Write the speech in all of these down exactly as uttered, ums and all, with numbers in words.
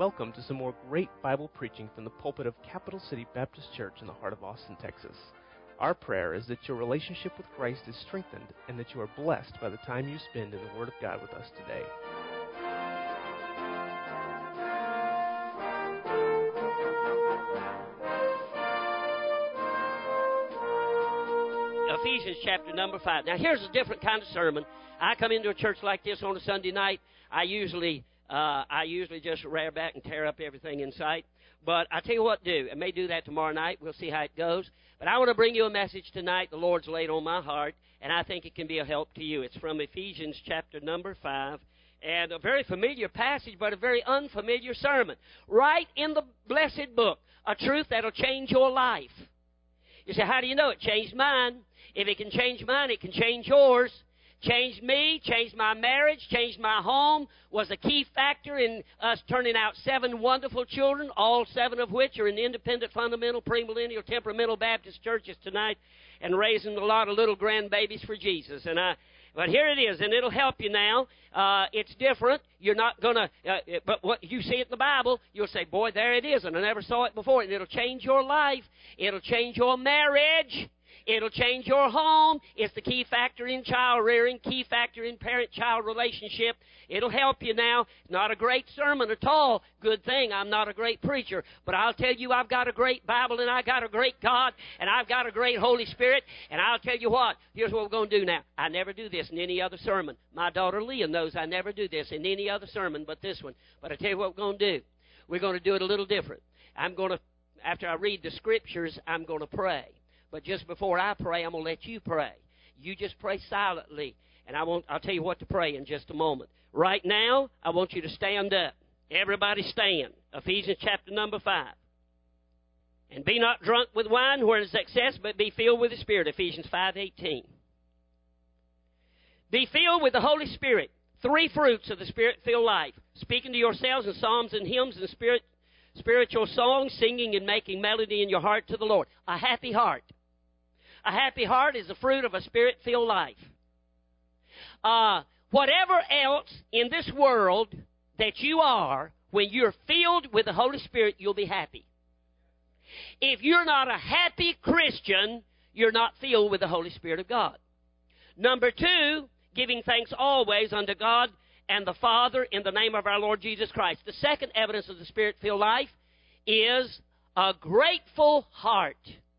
Welcome to some more great Bible preaching from the pulpit of Capital City Baptist Church in the heart of Austin, Texas. Our prayer is that your relationship with Christ is strengthened and that you are blessed by the time you spend in the Word of God with us today. Ephesians chapter number five. Now, here's a different kind of sermon. I come into a church like this on a Sunday night. I usually uh, I usually just rear back and tear up everything in sight. But I tell you what, do. I may do that tomorrow night. We'll see how it goes. But I want to bring you a message tonight the Lord's laid on my heart, and I think it can be a help to you. It's from Ephesians chapter number five, and a very familiar passage, but a very unfamiliar sermon. Right in the blessed book, a truth that'll change your life. You say, how do you know it? Changed mine. If it can change mine, it can change yours. Changed me, changed my marriage, changed my home, was a key factor in us turning out seven wonderful children, all seven of which are in independent, fundamental, premillennial, temperamental Baptist churches tonight, and raising a lot of little grandbabies for Jesus. And I, but here it is, and it'll help you now. Uh, it's different. You're not going to, uh, but what you see it in the Bible, you'll say, boy, there it is, and I never saw it before. And it'll change your life. It'll change your marriage. It'll change your home. It's the key factor in child rearing, key factor in parent-child relationship. It'll help you now. Not a great sermon at all. Good thing I'm not a great preacher. But I'll tell you, I've got a great Bible, and I've got a great God, and I've got a great Holy Spirit. And I'll tell you what, here's what we're going to do now. I never do this in any other sermon. My daughter Leah knows I never do this in any other sermon but this one. But I tell you what we're going to do. We're going to do it a little different. I'm going to, after I read the Scriptures, I'm going to pray. But just before I pray, I'm going to let you pray. You just pray silently, and I won't, I'll tell you what to pray in just a moment. Right now, I want you to stand up. Everybody stand. Ephesians chapter number five. And be not drunk with wine, where is excess, but be filled with the Spirit. Ephesians five eighteen. Be filled with the Holy Spirit. Three fruits of the Spirit-filled life. Speaking to yourselves in psalms and hymns and spirit, spiritual songs, singing and making melody in your heart to the Lord. A happy heart. A happy heart is the fruit of a Spirit-filled life. Uh, whatever else in this world that you are, when you're filled with the Holy Spirit, you'll be happy. If you're not a happy Christian, you're not filled with the Holy Spirit of God. Number two, giving thanks always unto God and the Father in the name of our Lord Jesus Christ. The second evidence of the Spirit-filled life is a grateful heart.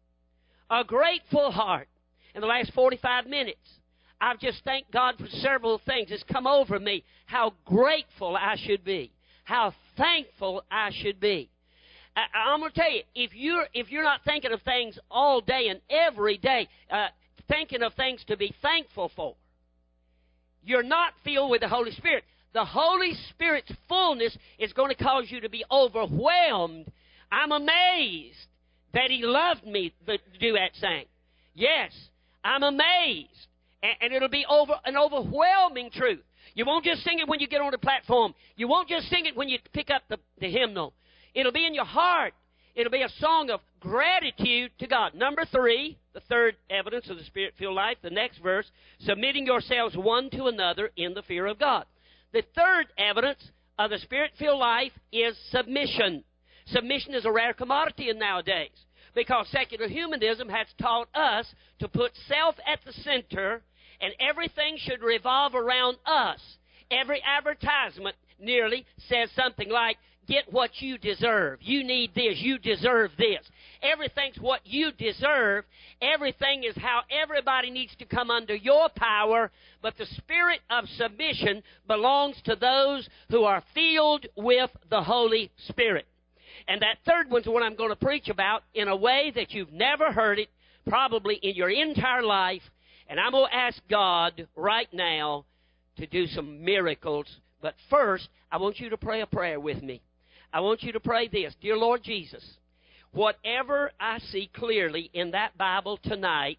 A grateful heart. In the last forty-five minutes, I've just thanked God for several things. It's come over me how grateful I should be, how thankful I should be. I, I'm going to tell you, if you're, if you're not thinking of things all day and every day, uh, thinking of things to be thankful for, you're not filled with the Holy Spirit. The Holy Spirit's fullness is going to cause you to be overwhelmed. I'm amazed that He loved me to do that saying. Yes, I'm amazed. And, and it'll be over an overwhelming truth. You won't just sing it when you get on the platform. You won't just sing it when you pick up the, the hymnal. It'll be in your heart. It'll be a song of gratitude to God. Number three, the third evidence of the Spirit-filled life, the next verse, submitting yourselves one to another in the fear of God. The third evidence of the Spirit-filled life is submission. Submission is a rare commodity in nowadays because secular humanism has taught us to put self at the center and everything should revolve around us. Every advertisement nearly says something like, get what you deserve. You need this. You deserve this. Everything's what you deserve. Everything is how everybody needs to come under your power. But the spirit of submission belongs to those who are filled with the Holy Spirit. And that third one's what I'm going to preach about in a way that you've never heard it, probably in your entire life. And I'm going to ask God right now to do some miracles. But first, I want you to pray a prayer with me. I want you to pray this. Dear Lord Jesus, whatever I see clearly in that Bible tonight,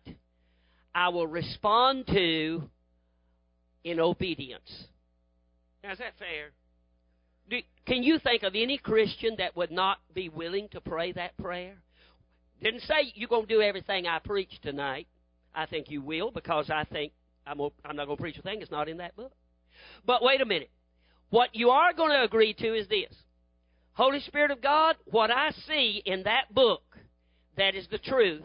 I will respond to in obedience. Now, is that fair? Do, can you think of any Christian that would not be willing to pray that prayer? Didn't say you're going to do everything I preach tonight. I think you will because I think I'm, I'm not going to preach a thing that's not in that book. But wait a minute. What you are going to agree to is this. Holy Spirit of God, what I see in that book that is the truth,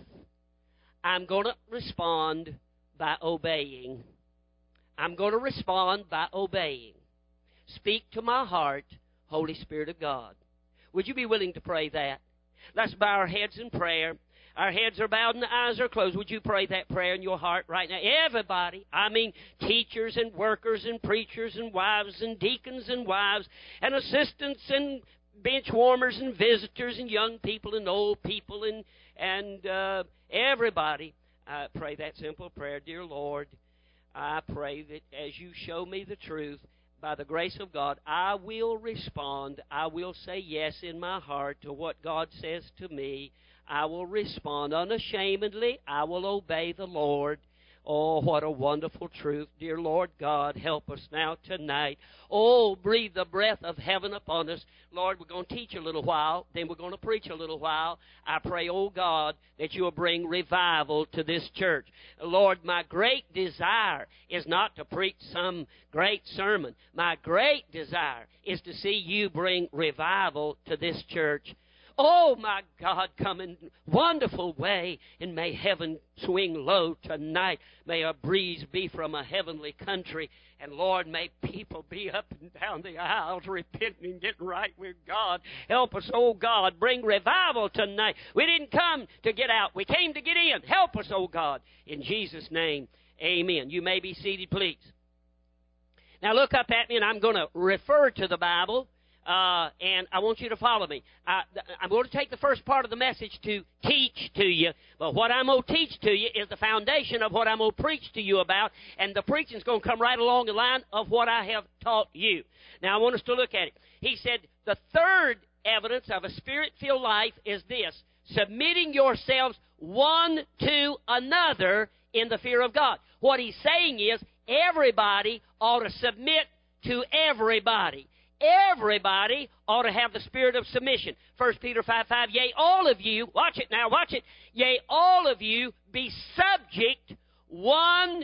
I'm going to respond by obeying. I'm going to respond by obeying. Speak to my heart, Holy Spirit of God. Would you be willing to pray that? Let's bow our heads in prayer. Our heads are bowed and the eyes are closed. Would you pray that prayer in your heart right now? Everybody, I mean teachers and workers and preachers and wives and deacons and wives and assistants and bench warmers and visitors and young people and old people and, and uh, everybody. I pray that simple prayer. Dear Lord, I pray that as you show me the truth, by the grace of God, I will respond. I will say yes in my heart to what God says to me. I will respond unashamedly. I will obey the Lord. Oh, what a wonderful truth. Dear Lord God, help us now tonight. Oh, breathe the breath of heaven upon us. Lord, we're going to teach a little while, then we're going to preach a little while. I pray, oh God, that you will bring revival to this church. Lord, my great desire is not to preach some great sermon. My great desire is to see you bring revival to this church. Oh, my God, come in a wonderful way, and may heaven swing low tonight. May a breeze be from a heavenly country. And, Lord, may people be up and down the aisles repenting and getting right with God. Help us, oh God. Bring revival tonight. We didn't come to get out. We came to get in. Help us, oh God. In Jesus' name, amen. You may be seated, please. Now, look up at me, and I'm going to refer to the Bible. Uh, and I want you to follow me. I, I'm going to take the first part of the message to teach to you. But what I'm going to teach to you is the foundation of what I'm going to preach to you about. And the preaching is going to come right along the line of what I have taught you. Now, I want us to look at it. He said the third evidence of a Spirit-filled life is this: submitting yourselves one to another in the fear of God. What he's saying is everybody ought to submit to everybody. Everybody ought to have the spirit of submission. First Peter five five, yea, all of you, watch it now, watch it, yea, all of you be subject one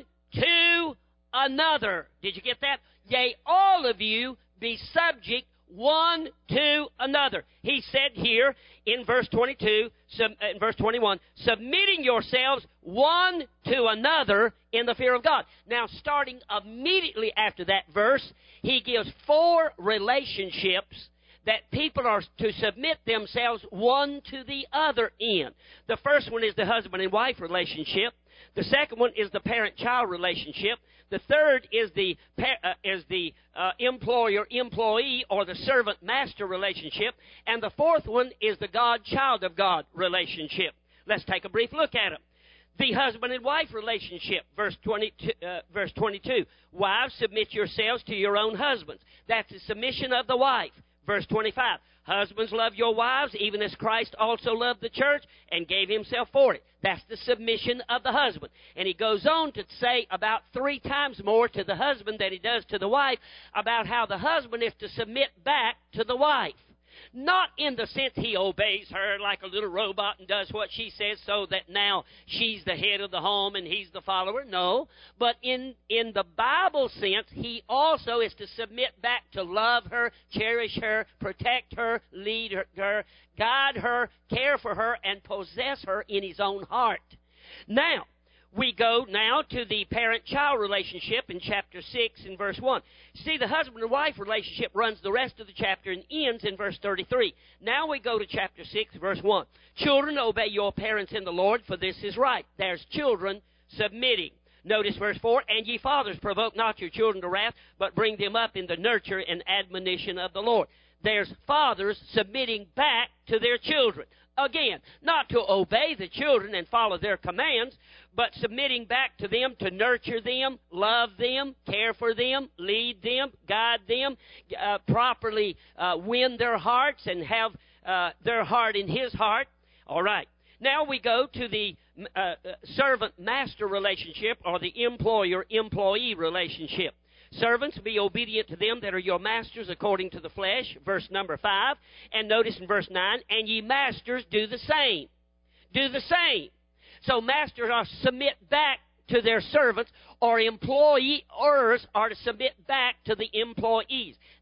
to another. Did you get that? Yea, all of you be subject one to another. He said here in verse twenty-two, in verse twenty-one, submitting yourselves one to another in the fear of God. Now, starting immediately after that verse, he gives four relationships that people are to submit themselves one to the other in. The first one is the husband and wife relationship. The second one is the parent-child relationship. The third is the uh, is the uh, employer-employee or the servant-master relationship. And the fourth one is the God-child of God relationship. Let's take a brief look at them. The husband and wife relationship, verse twenty-two, uh, verse twenty-two. Wives, submit yourselves to your own husbands. That's the submission of the wife. Verse twenty-five. Husbands, love your wives, even as Christ also loved the church and gave himself for it. That's the submission of the husband. And he goes on to say about three times more to the husband than he does to the wife about how the husband is to submit back to the wife. Not in the sense he obeys her like a little robot and does what she says so that now she's the head of the home and he's the follower. No. But in, in the Bible sense, he also is to submit back to love her, cherish her, protect her, lead her, her, guide her, care for her, and possess her in his own heart. Now, we go now to the parent-child relationship in chapter six and verse one. See, the husband and wife relationship runs the rest of the chapter and ends in verse thirty-three. Now we go to chapter six, verse one. Children, obey your parents in the Lord, for this is right. There's children submitting. Notice verse four, and ye fathers, provoke not your children to wrath, but bring them up in the nurture and admonition of the Lord. There's fathers submitting back to their children. Again, not to obey the children and follow their commands, but submitting back to them to nurture them, love them, care for them, lead them, guide them, uh, properly uh, win their hearts and have uh, their heart in his heart. All right. Now we go to the uh, servant-master relationship or the employer-employee relationship. Servants, be obedient to them that are your masters according to the flesh, verse number five. And notice in verse nine, and ye masters, do the same. Do the same. So masters are to submit back to their servants, or employers are to submit back to the employees.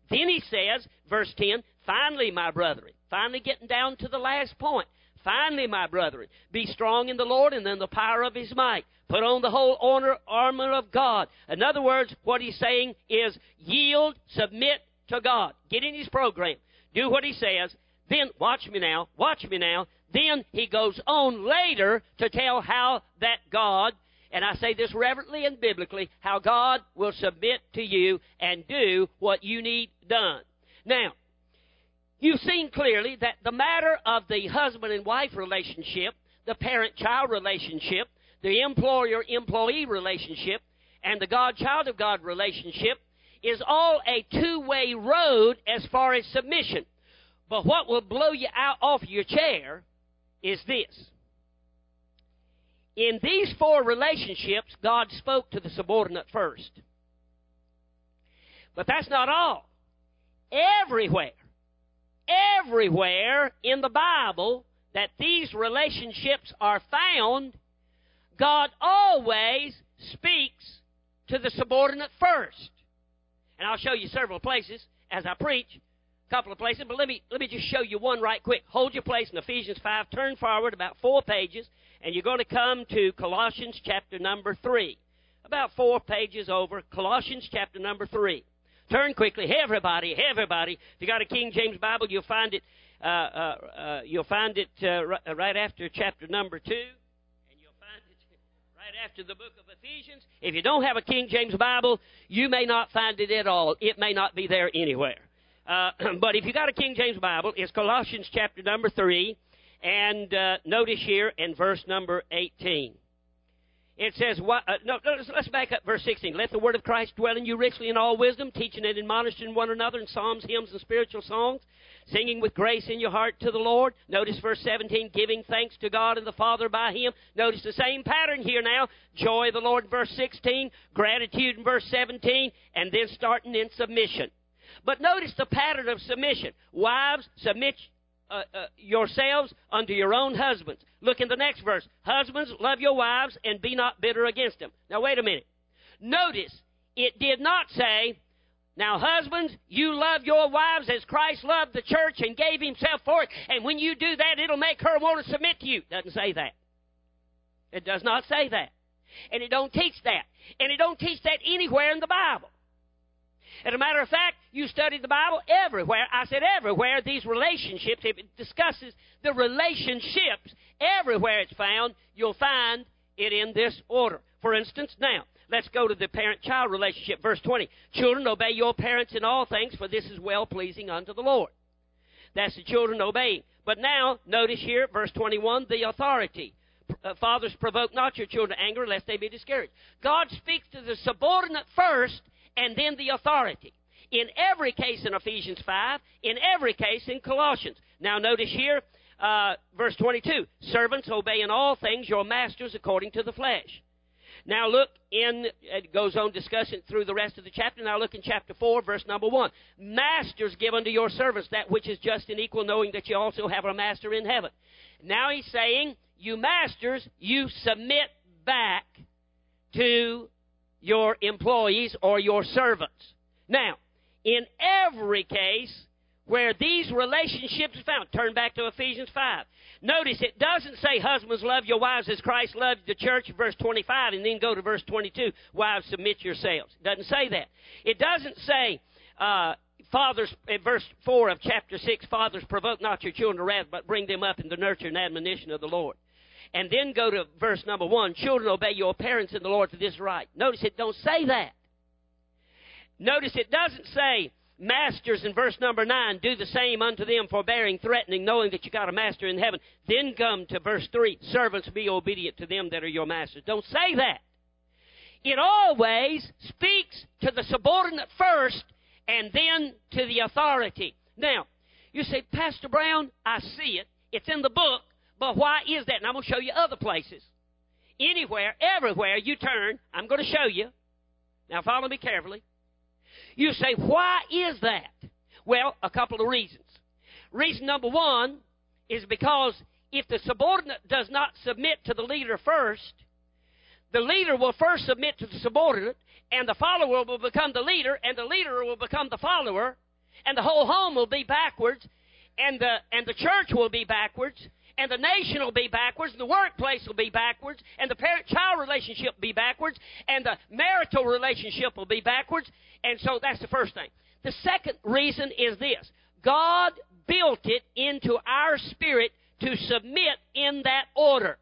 Then he says, verse ten, finally, my brethren, finally getting down to the last point. Finally, my brethren, be strong in the Lord and in the power of his might. Put on the whole honor, armor of God. In other words, what he's saying is yield, submit to God. Get in his program. Do what he says. Then, watch me now, watch me now. Then he goes on later to tell how that God, and I say this reverently and biblically, how God will submit to you and do what you need done. Now, you've seen clearly that the matter of the husband and wife relationship, the parent-child relationship, the employer-employee relationship, and the God-child of God relationship is all a two-way road as far as submission. But what will blow you out off your chair is this. In these four relationships, God spoke to the subordinate first. But that's not all. Everywhere, everywhere in the Bible that these relationships are found, God always speaks to the subordinate first. And I'll show you several places as I preach, a couple of places, but let me let me just show you one right quick. Hold your place in Ephesians five, turn forward about four pages, and you're going to come to Colossians chapter number three. About four pages over, Colossians chapter number three. Turn quickly. Hey, everybody, hey, everybody. If you got a King James Bible, you'll find it. Uh, uh, uh, you'll find it uh, right, right after chapter number two, and you'll find it right after the book of Ephesians. If you don't have a King James Bible, you may not find it at all. It may not be there anywhere. Uh, but if you got a King James Bible, it's Colossians chapter number three, and uh, notice here in verse number eighteen. It says, what, uh, no, no, let's back up verse sixteen. Let the word of Christ dwell in you richly in all wisdom, teaching and admonishing one another in psalms, hymns, and spiritual songs, singing with grace in your heart to the Lord. Notice verse seventeen, giving thanks to God and the Father by him. Notice the same pattern here now. Joy of the Lord in verse sixteen, gratitude in verse seventeen, and then starting in submission. But notice the pattern of submission. Wives, submit Uh, uh, yourselves unto your own husbands. Look in the next verse. Husbands, love your wives and be not bitter against them. Now, wait a minute. Notice, it did not say, now, husbands, you love your wives as Christ loved the church and gave himself for it, and when you do that, it'll make her want to submit to you. It doesn't say that. It does not say that. And it don't teach that. And it don't teach that anywhere in the Bible. As a matter of fact, you study the Bible everywhere. I said everywhere, these relationships, if it discusses the relationships, everywhere it's found, you'll find it in this order. For instance, now, let's go to the parent-child relationship. Verse twenty, children, obey your parents in all things, for this is well-pleasing unto the Lord. That's the children obeying. But now, notice here, verse twenty-one, the authority. Uh, fathers, provoke not your children to anger, lest they be discouraged. God speaks to the subordinate first, and then the authority. In every case in Ephesians five, in every case in Colossians. Now notice here, uh, verse twenty-two, servants, obey in all things your masters according to the flesh. Now look in, it goes on discussing through the rest of the chapter. Now look in chapter four, verse number one. Masters, give unto your servants that which is just and equal, knowing that you also have a master in heaven. Now he's saying, you masters, you submit back to your employees or your servants. Now, in every case where these relationships are found, turn back to Ephesians five. Notice it doesn't say, husbands, love your wives as Christ loved the church, verse twenty-five, and then go to verse twenty-two, wives, submit yourselves. It doesn't say that. It doesn't say, uh, fathers, in verse four of chapter six, fathers, provoke not your children to wrath, but bring them up in the nurture and admonition of the Lord. And then go to verse number one, children, obey your parents in the Lord, for this right. Notice it don't say that. Notice it doesn't say, masters in verse number nine, do the same unto them, forbearing, threatening, knowing that you got a master in heaven. Then come to verse three, servants, be obedient to them that are your masters. Don't say that. It always speaks to the subordinate first and then to the authority. Now, you say, Pastor Brown, I see it. It's in the book. But why is that? And I'm going to show you other places. Anywhere, everywhere you turn, I'm going to show you. Now follow me carefully. You say, why is that? Well, a couple of reasons. Reason number one is because if the subordinate does not submit to the leader first, the leader will first submit to the subordinate, and the follower will become the leader, and the leader will become the follower, and the whole home will be backwards, and the, and the church will be backwards, and the nation will be backwards, and the workplace will be backwards, and the parent-child relationship will be backwards, and the marital relationship will be backwards. And so that's the first thing. The second reason is this. God built it into our spirit to submit in that order.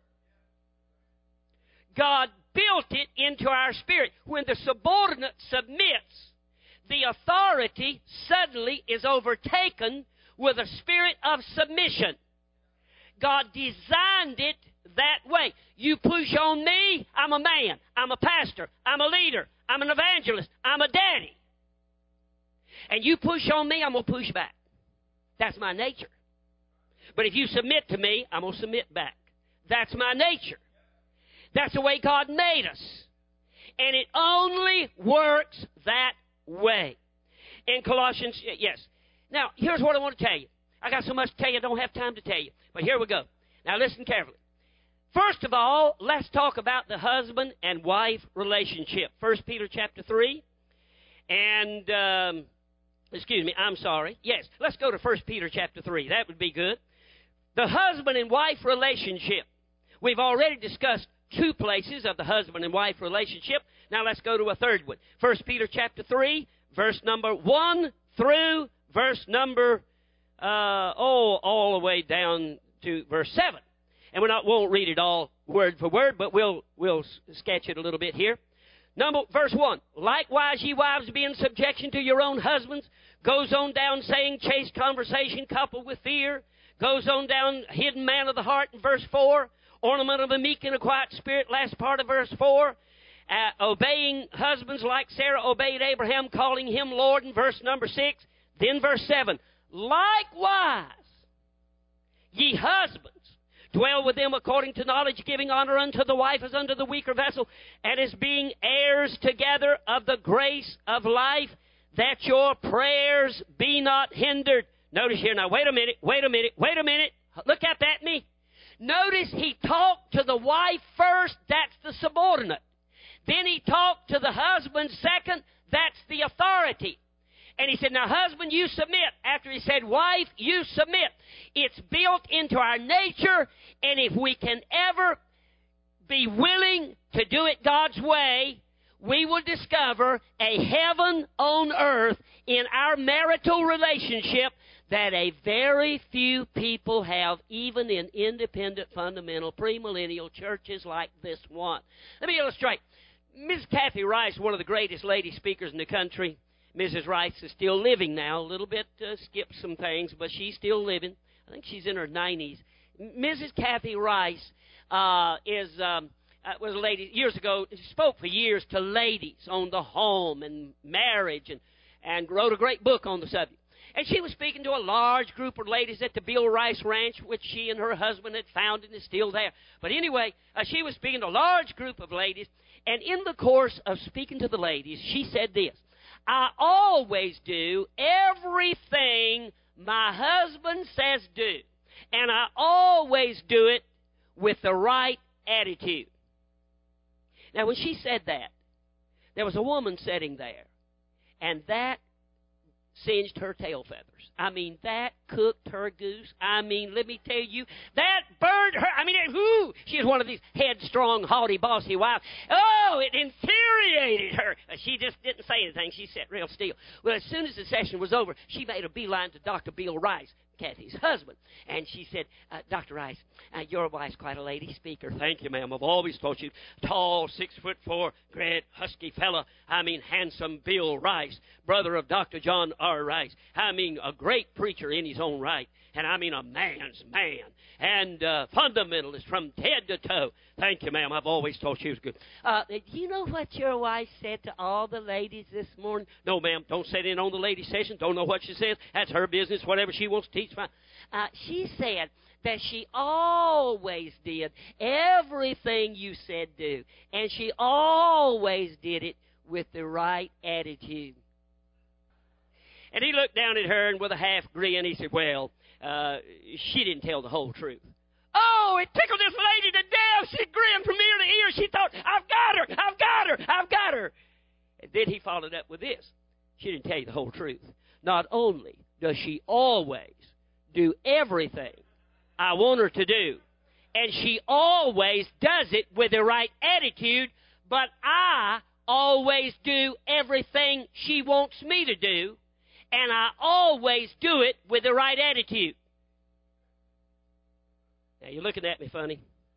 God built it into our spirit. When the subordinate submits, the authority suddenly is overtaken with a spirit of submission. God designed it that way. You push on me, I'm a man. I'm a pastor. I'm a leader. I'm an evangelist. I'm a daddy. And you push on me, I'm going to push back. That's my nature. But if you submit to me, I'm going to submit back. That's my nature. That's the way God made us. And it only works that way. In Colossians, yes. Now, here's what I want to tell you. I got so much to tell you, I don't have time to tell you. But here we go. Now, listen carefully. First of all, let's talk about the husband and wife relationship. First Peter chapter three. And, um, excuse me, I'm sorry. Yes, let's go to First Peter chapter three. That would be good. The husband and wife relationship. We've already discussed two places of the husband and wife relationship. Now let's go to a third one. First Peter chapter three, verse number one through verse number, uh, oh, all the way down to verse seven. And we not won't read it all word for word, but we'll we'll sketch it a little bit here. Number verse one. Likewise, ye wives, be in subjection to your own husbands. Goes on down saying, chaste conversation coupled with fear. Goes on down, hidden man of the heart in verse four. Ornament of a meek and a quiet spirit, last part of verse four. Uh, obeying husbands like Sarah obeyed Abraham, calling him Lord in verse number six. Then verse seven. Likewise, ye husbands, dwell with them according to knowledge, giving honor unto the wife as unto the weaker vessel, and as being heirs together of the grace of life, that your prayers be not hindered. Notice here now, wait a minute, wait a minute, wait a minute. Look at that me. Notice he talked to the wife first, that's the subordinate. Then he talked to the husband second, that's the authority. And he said, now husband, you submit. After he said, wife, you submit. It's built into our nature, and if we can ever be willing to do it God's way, we will discover a heaven on earth in our marital relationship that a very few people have, even in independent, fundamental, premillennial churches like this one. Let me illustrate. Miss Kathy Rice, one of the greatest lady speakers in the country. Missus Rice is still living now, a little bit uh, skipped some things, but she's still living. I think she's in her nineties. Missus Kathy Rice uh, is um, uh, was a lady years ago. She spoke for years to ladies on the home and marriage, and and wrote a great book on the subject. And she was speaking to a large group of ladies at the Bill Rice Ranch, which she and her husband had founded and is still there. But anyway, uh, she was speaking to a large group of ladies, and in the course of speaking to the ladies, she said this. I always do everything my husband says do. And I always do it with the right attitude. Now, when she said that, there was a woman sitting there. And that singed her tail feathers. I mean, that cooked her goose. I mean, let me tell you, that burned her. I mean, it, whoo, she was one of these headstrong, haughty, bossy wives. Oh, it infuriated her. She just didn't say anything. She sat real still. Well, as soon as the session was over, she made a beeline to Doctor Bill Rice, Kathy's husband. And she said, uh, Doctor Rice, uh, your wife's quite a lady speaker. Thank you, ma'am. I've always thought you tall, six foot four, great, husky fella. I mean, handsome Bill Rice, brother of Doctor John R. Rice. I mean, a great preacher in his own right. And I mean, a man's man. And uh, fundamentalist from head to toe. Thank you, ma'am. I've always thought she was good. Uh, do you know what your wife said to all the ladies this morning? No, ma'am. Don't sit in on the ladies' session. Don't know what she says. That's her business. Whatever she wants to teach, fine. Uh, she said that she always did everything you said do. And she always did it with the right attitude. And he looked down at her, and with a half grin, he said, well, uh, she didn't tell the whole truth. Oh, it tickled this lady to death. She grinned from ear to ear. She thought, I've got her, I've got her, I've got her. And then he followed up with this. She didn't tell you the whole truth. not only does she always do everything I want her to do, and she always does it with the right attitude, but I always do everything she wants me to do, and I always do it with the right attitude. Now, you're looking at me funny.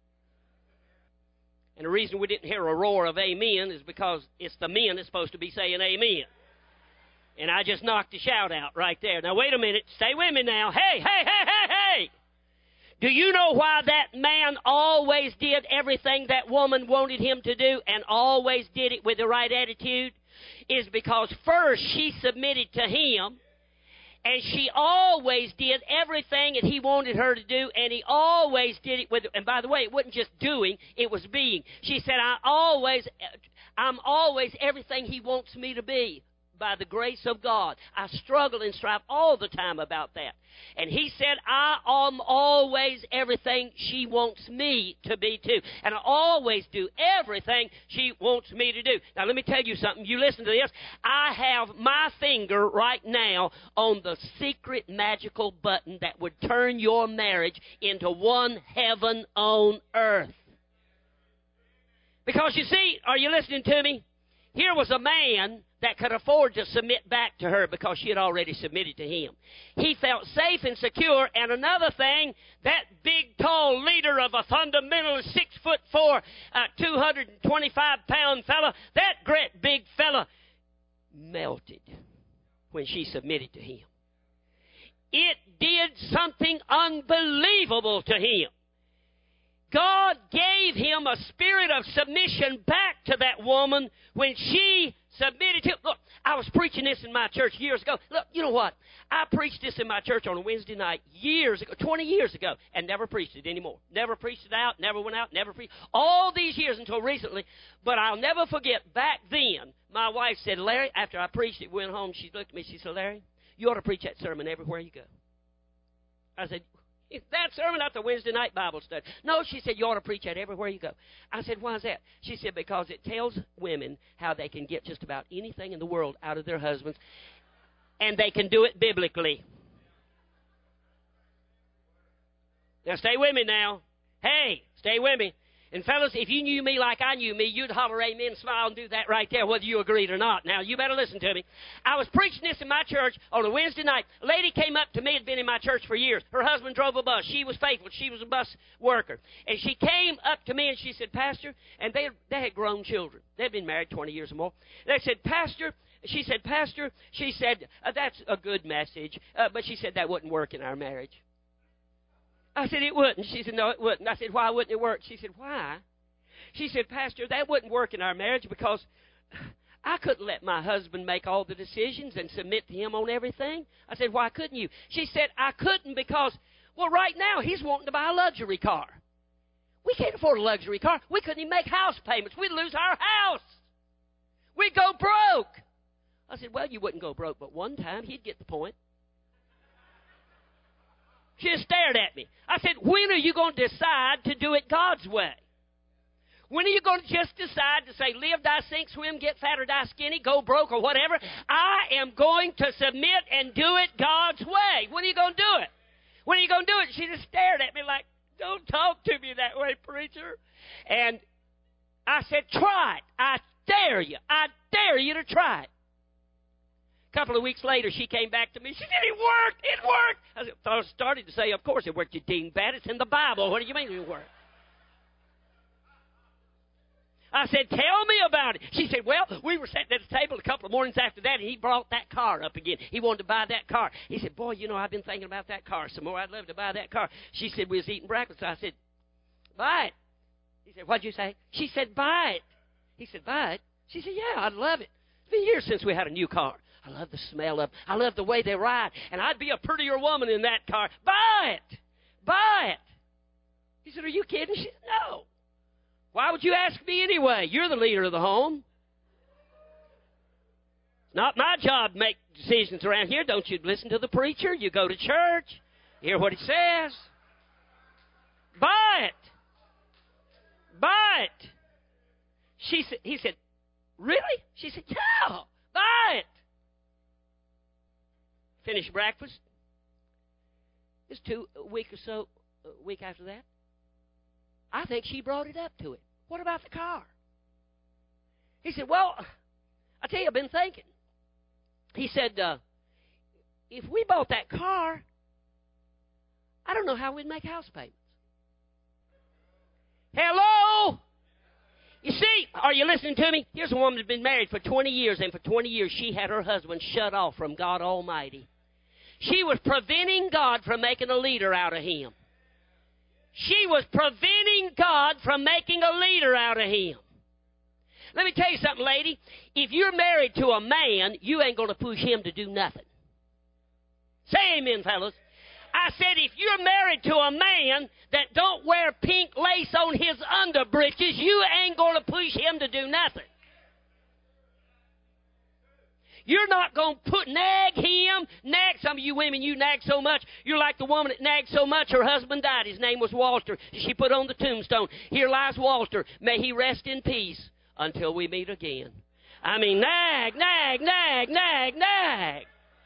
And the reason we didn't hear a roar of amen is because it's the men that's supposed to be saying amen. And I just knocked a shout out right there. Now, wait a minute. Stay with me now. Hey, hey, hey, hey, hey. Do you know why that man always did everything that woman wanted him to do and always did it with the right attitude? Is because first she submitted to him, and she always did everything that he wanted her to do, and he always did it with, and by the way, it wasn't just doing, it was being. She said, I always, I'm always everything he wants me to be. By the grace of God. I struggle and strive all the time about that. And he said, I am always everything she wants me to be too. And I always do everything she wants me to do. Now let me tell you something. You listen to this. I have my finger right now on the secret magical button that would turn your marriage into one heaven on earth. Because you see, are you listening to me? Here was a man that could afford to submit back to her because she had already submitted to him. He felt safe and secure. And another thing, that big, tall leader of a fundamentalist, six foot four, uh, two hundred twenty-five pound fella, that great big fella melted when she submitted to him. It did something unbelievable to him. God gave him a spirit of submission back to that woman when she submitted to him. Look, I was preaching this in my church years ago. Look, you know what? I preached this in my church on a Wednesday night years ago, twenty years ago, and never preached it anymore. Never preached it out, never went out, never preached. All these years until recently. But I'll never forget, back then, my wife said, Larry, after I preached it, went home, she looked at me, she said, Larry, you ought to preach that sermon everywhere you go. I said, is that sermon not the Wednesday night Bible study? No, she said, you ought to preach that everywhere you go. I said, why is that? She said, because it tells women how they can get just about anything in the world out of their husbands, and they can do it biblically. Now, stay with me now. Hey, stay with me. And fellas, if you knew me like I knew me, you'd holler amen, smile, and do that right there, whether you agreed or not. Now, you better listen to me. I was preaching this in my church on a Wednesday night. A lady came up to me, had been in my church for years. Her husband drove a bus. She was faithful. She was a bus worker. And she came up to me and she said, Pastor, and they, they had grown children. They'd been married twenty years or more. They said, Pastor, she said, Pastor, she said, uh, that's a good message. Uh, but she said that wouldn't work in our marriage. I said, it wouldn't. She said, no, it wouldn't. I said, why wouldn't it work? She said, why? She said, Pastor, that wouldn't work in our marriage because I couldn't let my husband make all the decisions and submit to him on everything. I said, why couldn't you? She said, I couldn't because, well, right now he's wanting to buy a luxury car. We can't afford a luxury car. We couldn't even make house payments. We'd lose our house. We'd go broke. I said, well, you wouldn't go broke, but one time he'd get the point. She just stared at me. I said, when are you going to decide to do it God's way? When are you going to just decide to say, live, die, sink, swim, get fat or die skinny, go broke or whatever? I am going to submit and do it God's way. When are you going to do it? When are you going to do it? She just stared at me like, don't talk to me that way, preacher. And I said, try it. I dare you. I dare you to try it. A couple of weeks later, she came back to me. She said, it worked. It worked. I, said, I started to say, of course it worked, you dingbat. It's in the Bible. What do you mean it worked? I said, tell me about it. She said, well, we were sitting at the table a couple of mornings after that, and he brought that car up again. He wanted to buy that car. He said, boy, you know, I've been thinking about that car some more. I'd love to buy that car. She said, we was eating breakfast. I said, buy it. He said, what'd you say? She said, buy it. He said, buy it? She said, yeah, I'd love it. It's been years since we had a new car. I love the smell of them. I love the way they ride. And I'd be a prettier woman in that car. Buy it. Buy it. He said, are you kidding? She said, no. Why would you ask me anyway? You're the leader of the home. It's not my job to make decisions around here. Don't you listen to the preacher? You go to church. Hear what he says. Buy it. Buy it. She said, he said, really? She said, yeah, buy it. finished breakfast. It's two a week or so, a week after that. I think she brought it up to him. What about the car? He said, well, I tell you, I've been thinking. He said, uh, if we bought that car, I don't know how we'd make house payments. Hello? You see, are you listening to me? Here's a woman that's been married for twenty years, and for twenty years she had her husband shut off from God Almighty. She was preventing God from making a leader out of him. She was preventing God from making a leader out of him. Let me tell you something, lady. If you're married to a man, you ain't going to push him to do nothing. Say amen, fellas. I said, if you're married to a man that don't wear pink lace on his underbreeches, you ain't going to push him to do nothing. You're not going to put nag him, nag. Some of you women, you nag so much. You're like the woman that nagged so much. Her husband died. His name was Walter. She put on the tombstone, here lies Walter. May he rest in peace until we meet again. I mean, nag, nag, nag, nag, nag.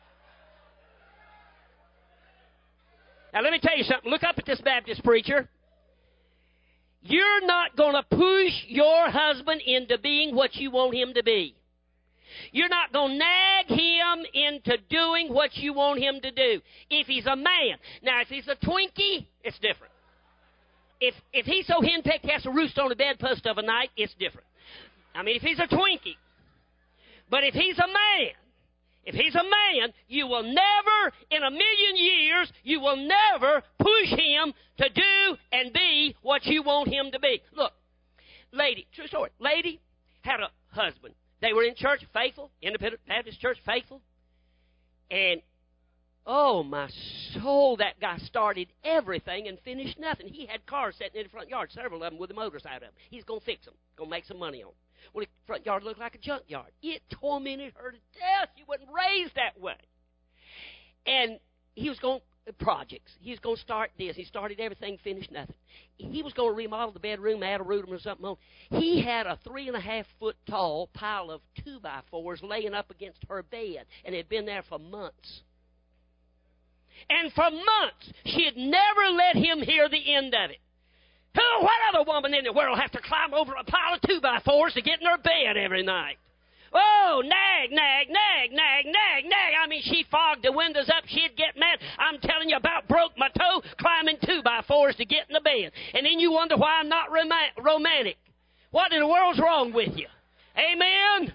Now, let me tell you something. Look up at this Baptist preacher. You're not going to push your husband into being what you want him to be. You're not going to nag him into doing what you want him to do. If he's a man. Now, if he's a Twinkie, it's different. If if he's so henpecked he has to roost on the bedpost of a night, it's different. I mean, if he's a Twinkie. But if he's a man, if he's a man, you will never, in a million years, you will never push him to do and be what you want him to be. Look, lady, true story, lady had a husband. They were in church, faithful, Independent Baptist Church, faithful. And, oh, my soul, that guy started everything and finished nothing. He had cars sitting in the front yard, several of them with the motors out of them. He's going to fix them, going to make some money on them. Well, the front yard looked like a junkyard. It tormented her to death. She wasn't raised that way. And he was going to projects. He was going to start this. He started everything, finished nothing. He was going to remodel the bedroom, add a room or something on. He had a three and a half foot tall pile of two by fours laying up against her bed, and it had been there for months. And for months, she had never let him hear the end of it. Who, what other woman in the world has to climb over a pile of two by fours to get in her bed every night? Oh, nag, nag, nag, nag, nag, nag. I mean, she fogged the windows up. She'd get mad. I'm telling you about broke my toe climbing two by fours to get in the bed. And then you wonder why I'm not rom- romantic. What in the world's wrong with you? Amen?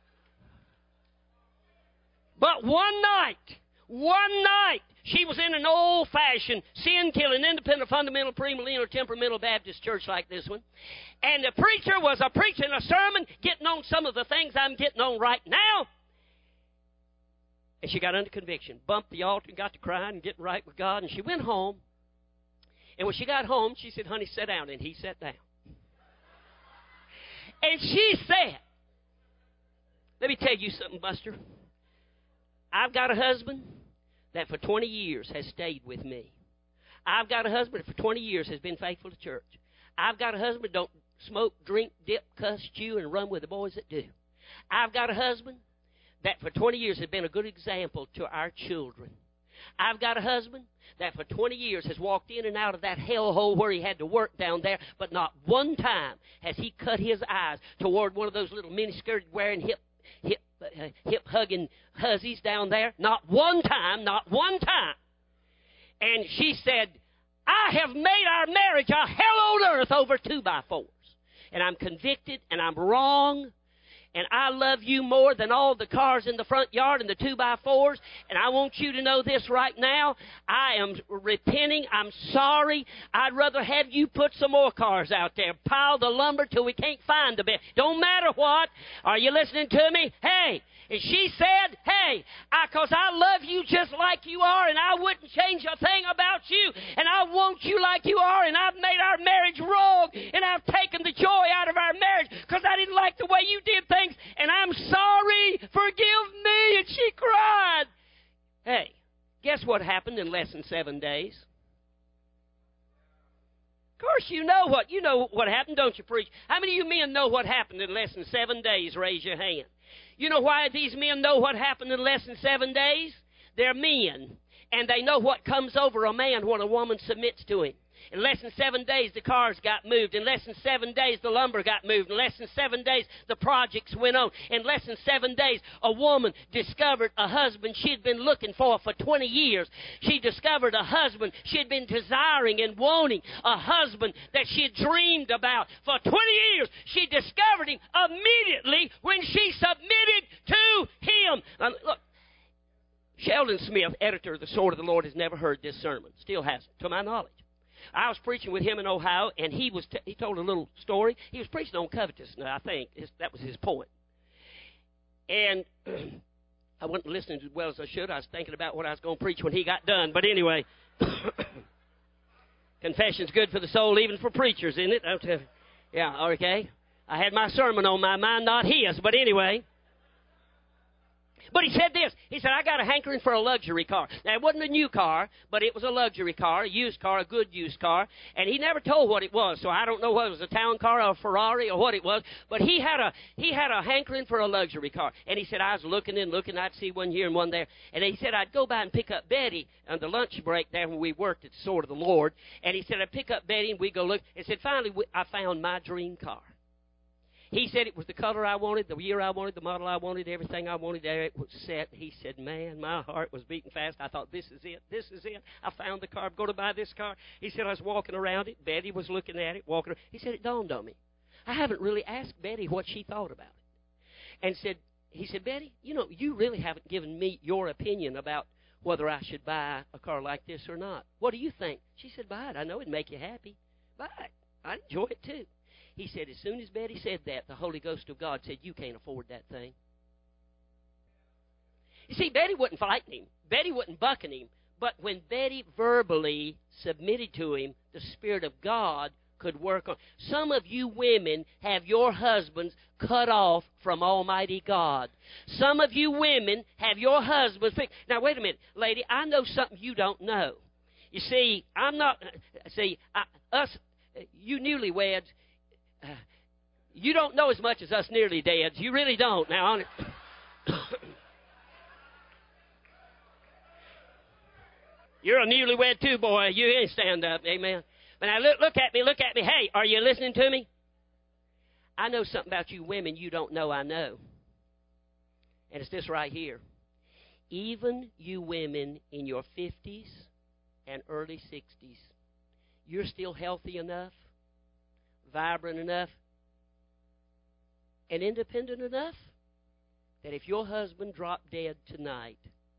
But one night, one night, she was in an old-fashioned, sin-killing, independent, fundamental, premillennial, temperamental Baptist church like this one. And the preacher was a preaching a sermon, getting on some of the things I'm getting on right now. And she got under conviction, bumped the altar and got to crying and getting right with God. And she went home. And when she got home, she said, honey, sit down. And he sat down. And she said, let me tell you something, Buster. I've got a husband that for twenty years has stayed with me. I've got a husband that for twenty years has been faithful to church. I've got a husband that don't smoke, drink, dip, cuss, chew, and run with the boys that do. I've got a husband that for twenty years has been a good example to our children. I've got a husband that for twenty years has walked in and out of that hellhole where he had to work down there, but not one time has he cut his eyes toward one of those little mini-skirt wearing hip hip uh, hip hugging hussies down there. Not one time, not one time. And she said, I have made our marriage a hell on earth over two by fours. And I'm convicted and I'm wrong. And I love you more than all the cars in the front yard and the two by fours. And I want you to know this right now. I am repenting. I'm sorry. I'd rather have you put some more cars out there. Pile the lumber till we can't find the bed. Don't matter what. Are you listening to me? Hey. And she said, hey, because I, I love you just like you are, and I wouldn't change a thing about you, and I want you like you are, and I've made our marriage wrong, and I've taken the joy out of our marriage because I didn't like the way you did things, and I'm sorry. Forgive me. And she cried. Hey, guess what happened in less than seven days? Of course, you know what. You know what happened, don't you, preach? How many of you men know what happened in less than seven days? Raise your hand. You know why these men know what happened in less than seven days? They're men, and they know what comes over a man when a woman submits to him. In less than seven days, the cars got moved. In less than seven days, the lumber got moved. In less than seven days, the projects went on. In less than seven days, a woman discovered a husband she'd been looking for for twenty years. She discovered a husband she'd been desiring and wanting, a husband that she had dreamed about for twenty years. She discovered him immediately when she submitted to him. Now, look, Sheldon Smith, editor of The Sword of the Lord, has never heard this sermon. Still hasn't, to my knowledge. I was preaching with him in Ohio, and he was t- he told a little story. He was preaching on covetousness, I think. His, that was his point. And I wasn't listening as well as I should. I was thinking about what I was going to preach when he got done. But anyway, confession's good for the soul, even for preachers, isn't it? I'll tell you. Yeah, okay. I had my sermon on my mind, not his. But anyway. But he said this. He said, I got a hankering for a luxury car. Now, it wasn't a new car, but it was a luxury car, a used car, a good used car. And he never told what it was, so I don't know whether it was a town car or a Ferrari or what it was. But he had a he had a hankering for a luxury car. And he said, I was looking and looking. I'd see one here and one there. And he said, I'd go by and pick up Betty on the lunch break there when we worked at the Sword of the Lord. And he said, I'd pick up Betty and we'd go look. And said, finally, I found my dream car. He said it was the color I wanted, the year I wanted, the model I wanted, everything I wanted. There it was set. He said, man, my heart was beating fast. I thought, this is it. This is it. I found the car. I'm going to buy this car. He said, I was walking around it. Betty was looking at it, walking around. He said, it dawned on me. I haven't really asked Betty what she thought about it. And said, he said, Betty, you know, you really haven't given me your opinion about whether I should buy a car like this or not. What do you think? She said, buy it. I know it'd make you happy. Buy it. I'd enjoy it too. He said, as soon as Betty said that, the Holy Ghost of God said, you can't afford that thing. You see, Betty wasn't fighting him. Betty wasn't bucking him. But when Betty verbally submitted to him, the Spirit of God could work on. Some of you women have your husbands cut off from Almighty God. Some of you women have your husbands. Now, wait a minute, lady. I know something you don't know. You see, I'm not, see, I, us, you newlyweds, Uh, you don't know as much as us nearly deads. You really don't. Now, on you're a newlywed too, boy. You ain't stand up. Amen. But now look, look at me. Look at me. Hey, are you listening to me? I know something about you women you don't know I know. And it's this right here. Even you women in your fifties and early sixties, you're still healthy enough, vibrant enough, and independent enough that if your husband dropped dead tonight,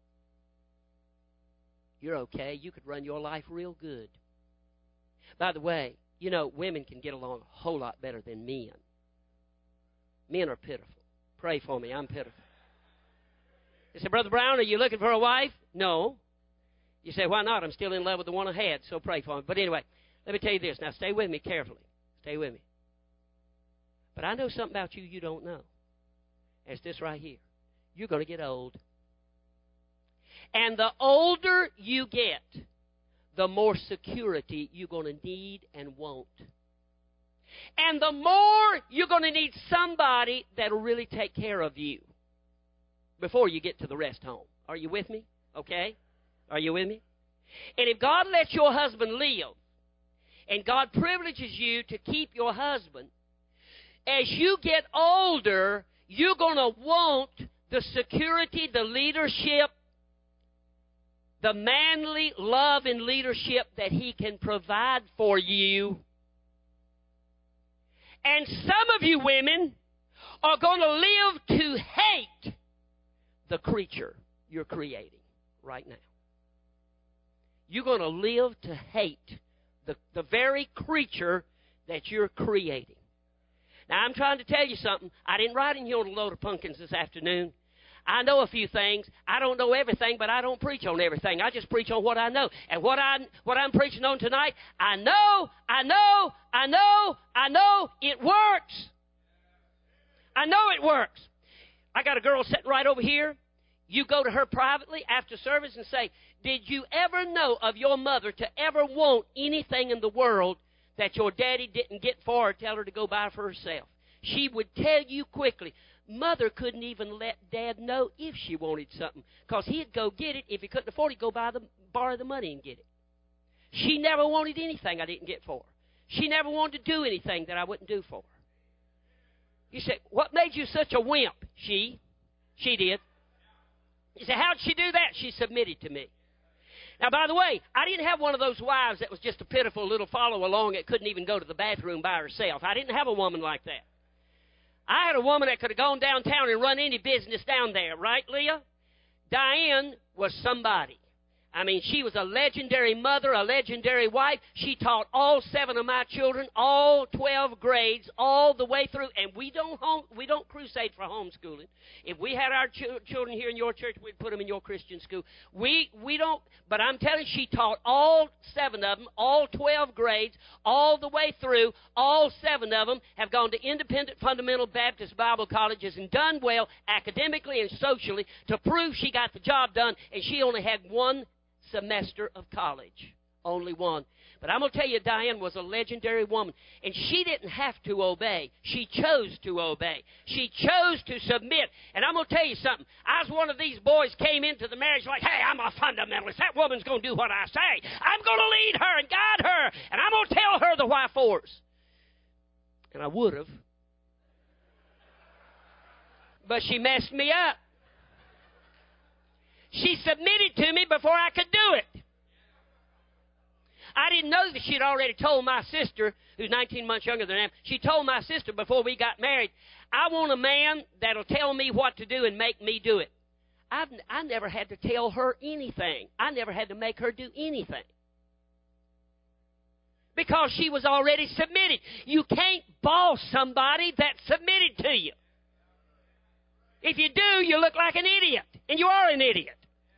you're okay. You could run your life real good. By the way, you know, women can get along a whole lot better than men. Men are pitiful. Pray for me. I'm pitiful. You say, Brother Brown, are you looking for a wife? No. You say, why not? I'm still in love with the one I had, so pray for me. But anyway, let me tell you this. Now, stay with me carefully. Stay with me. But I know something about you you don't know. And it's this right here. You're going to get old. And the older you get, the more security you're going to need and want. And the more you're going to need somebody that will really take care of you before you get to the rest home. Are you with me? Okay? Are you with me? And if God lets your husband live, and God privileges you to keep your husband, as you get older, you're going to want the security, the leadership, the manly love and leadership that he can provide for you. And some of you women are going to live to hate the creature you're creating right now. You're going to live to hate The, the very creature that you're creating. Now, I'm trying to tell you something. I didn't ride in here on a load of pumpkins this afternoon. I know a few things. I don't know everything, but I don't preach on everything. I just preach on what I know. And what, I, what I'm preaching on tonight, I know, I know, I know, I know it works. I know it works. I got a girl sitting right over here. You go to her privately after service and say, did you ever know of your mother to ever want anything in the world that your daddy didn't get for her, tell her to go buy for herself? She would tell you quickly. Mother couldn't even let Dad know if she wanted something, because he'd go get it. If he couldn't afford it, he'd go buy the, borrow the money and get it. She never wanted anything I didn't get for her. She never wanted to do anything that I wouldn't do for her. You say, what made you such a wimp? She. She did. You say, how did she do that? She submitted to me. Now, by the way, I didn't have one of those wives that was just a pitiful little follow-along that couldn't even go to the bathroom by herself. I didn't have a woman like that. I had a woman that could have gone downtown and run any business down there, right, Leah? Diane was somebody. I mean, she was a legendary mother, a legendary wife. She taught all seven of my children, all twelve grades, all the way through. And we don't home, we don't crusade for homeschooling. If we had our ch- children here in your church, we'd put them in your Christian school. We we don't. But I'm telling you, she taught all seven of them, all twelve grades, all the way through. All seven of them have gone to independent fundamental Baptist Bible colleges and done well academically and socially to prove she got the job done. And she only had one semester of college. Only one. But I'm going to tell you, Diane was a legendary woman. And she didn't have to obey. She chose to obey. She chose to submit. And I'm going to tell you something. I was one of these boys came into the marriage like, hey, I'm a fundamentalist. That woman's going to do what I say. I'm going to lead her and guide her. And I'm going to tell her the why-fors. And I would have. But she messed me up. She submitted to me before I could do it. I didn't know that she'd already told my sister, who's nineteen months younger than I am, she told my sister before we got married, I want a man that'll tell me what to do and make me do it. I've, I never had to tell her anything. I never had to make her do anything. Because she was already submitted. You can't boss somebody that's submitted to you. If you do, you look like an idiot. And you are an idiot.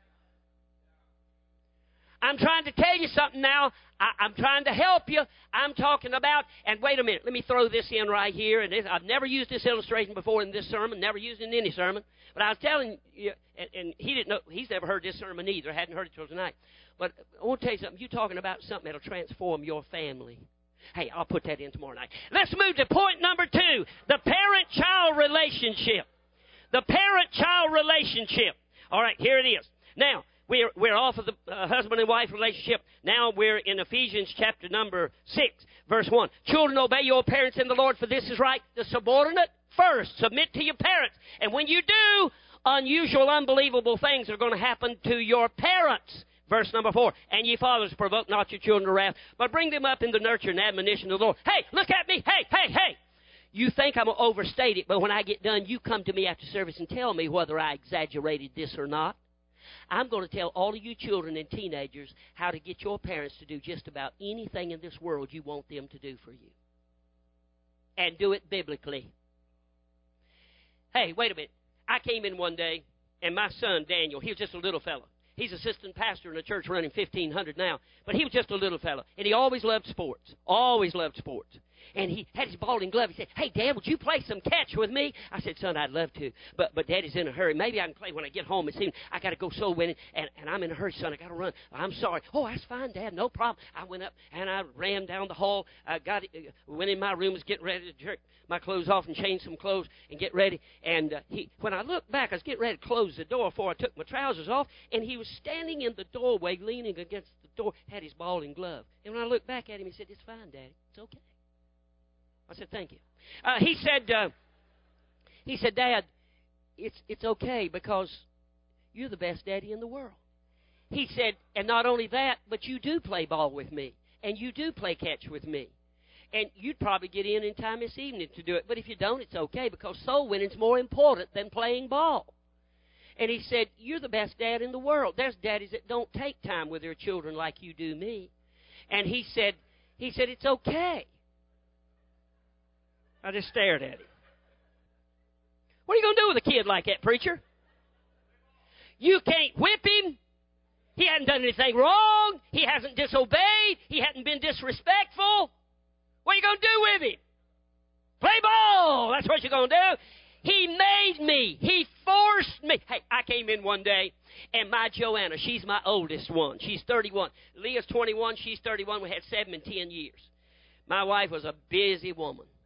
I'm trying to tell you something now. I, I'm trying to help you. I'm talking about, and wait a minute, let me throw this in right here. And this, I've never used this illustration before in this sermon, never used it in any sermon. But I was telling you, and, and he didn't know, he's never heard this sermon either. Hadn't heard it till tonight. But I want to tell you something. You're talking about something that'll transform your family. Hey, I'll put that in tomorrow night. Let's move to point number two, the parent-child relationship. The parent-child relationship. All right, here it is. Now, we're, we're off of the uh, husband and wife relationship. Now we're in Ephesians chapter number six, verse one. Children, obey your parents in the Lord, for this is right. The subordinate first. Submit to your parents. And when you do, unusual, unbelievable things are going to happen to your parents. Verse number four. And ye fathers, provoke not your children to wrath, but bring them up in the nurture and admonition of the Lord. Hey, look at me. Hey, hey, hey. You think I'm going to overstate it, but when I get done, you come to me after service and tell me whether I exaggerated this or not. I'm going to tell all of you children and teenagers how to get your parents to do just about anything in this world you want them to do for you. And do it biblically. Hey, wait a minute. I came in one day, and my son, Daniel, he was just a little fellow. He's assistant pastor in a church running fifteen hundred now. But he was just a little fellow. And he always loved sports. Always loved sports. And he had his ball and glove. He said, hey, Dad, would you play some catch with me? I said, son, I'd love to. But but Daddy's in a hurry. Maybe I can play when I get home. It seems I got to go soul winning. And, and I'm in a hurry, son. I got to run. I'm sorry. Oh, that's fine, Dad. No problem. I went up and I ran down the hall. I got uh, went in my room, was getting ready to jerk my clothes off and change some clothes and get ready. And uh, he, when I looked back, I was getting ready to close the door before I took my trousers off. And he was standing in the doorway, leaning against the door, had his ball and glove. And when I looked back at him, he said, it's fine, Daddy. It's okay. I said, thank you. Uh, he said, uh, he said, Dad, it's it's okay because you're the best daddy in the world. He said, and not only that, but you do play ball with me, and you do play catch with me. And you'd probably get in in time this evening to do it. But if you don't, it's okay because soul winning's more important than playing ball. And he said, you're the best dad in the world. There's daddies that don't take time with their children like you do me. And he said, he said, it's okay. I just stared at him. What are you going to do with a kid like that, preacher? You can't whip him. He hasn't done anything wrong. He hasn't disobeyed. He hasn't been disrespectful. What are you going to do with him? Play ball. That's what you're going to do. He made me. He forced me. Hey, I came in one day, and my Joanna, she's my oldest one. She's thirty-one. Leah's twenty-one. She's thirty-one. We had seven and ten years. My wife was a busy woman.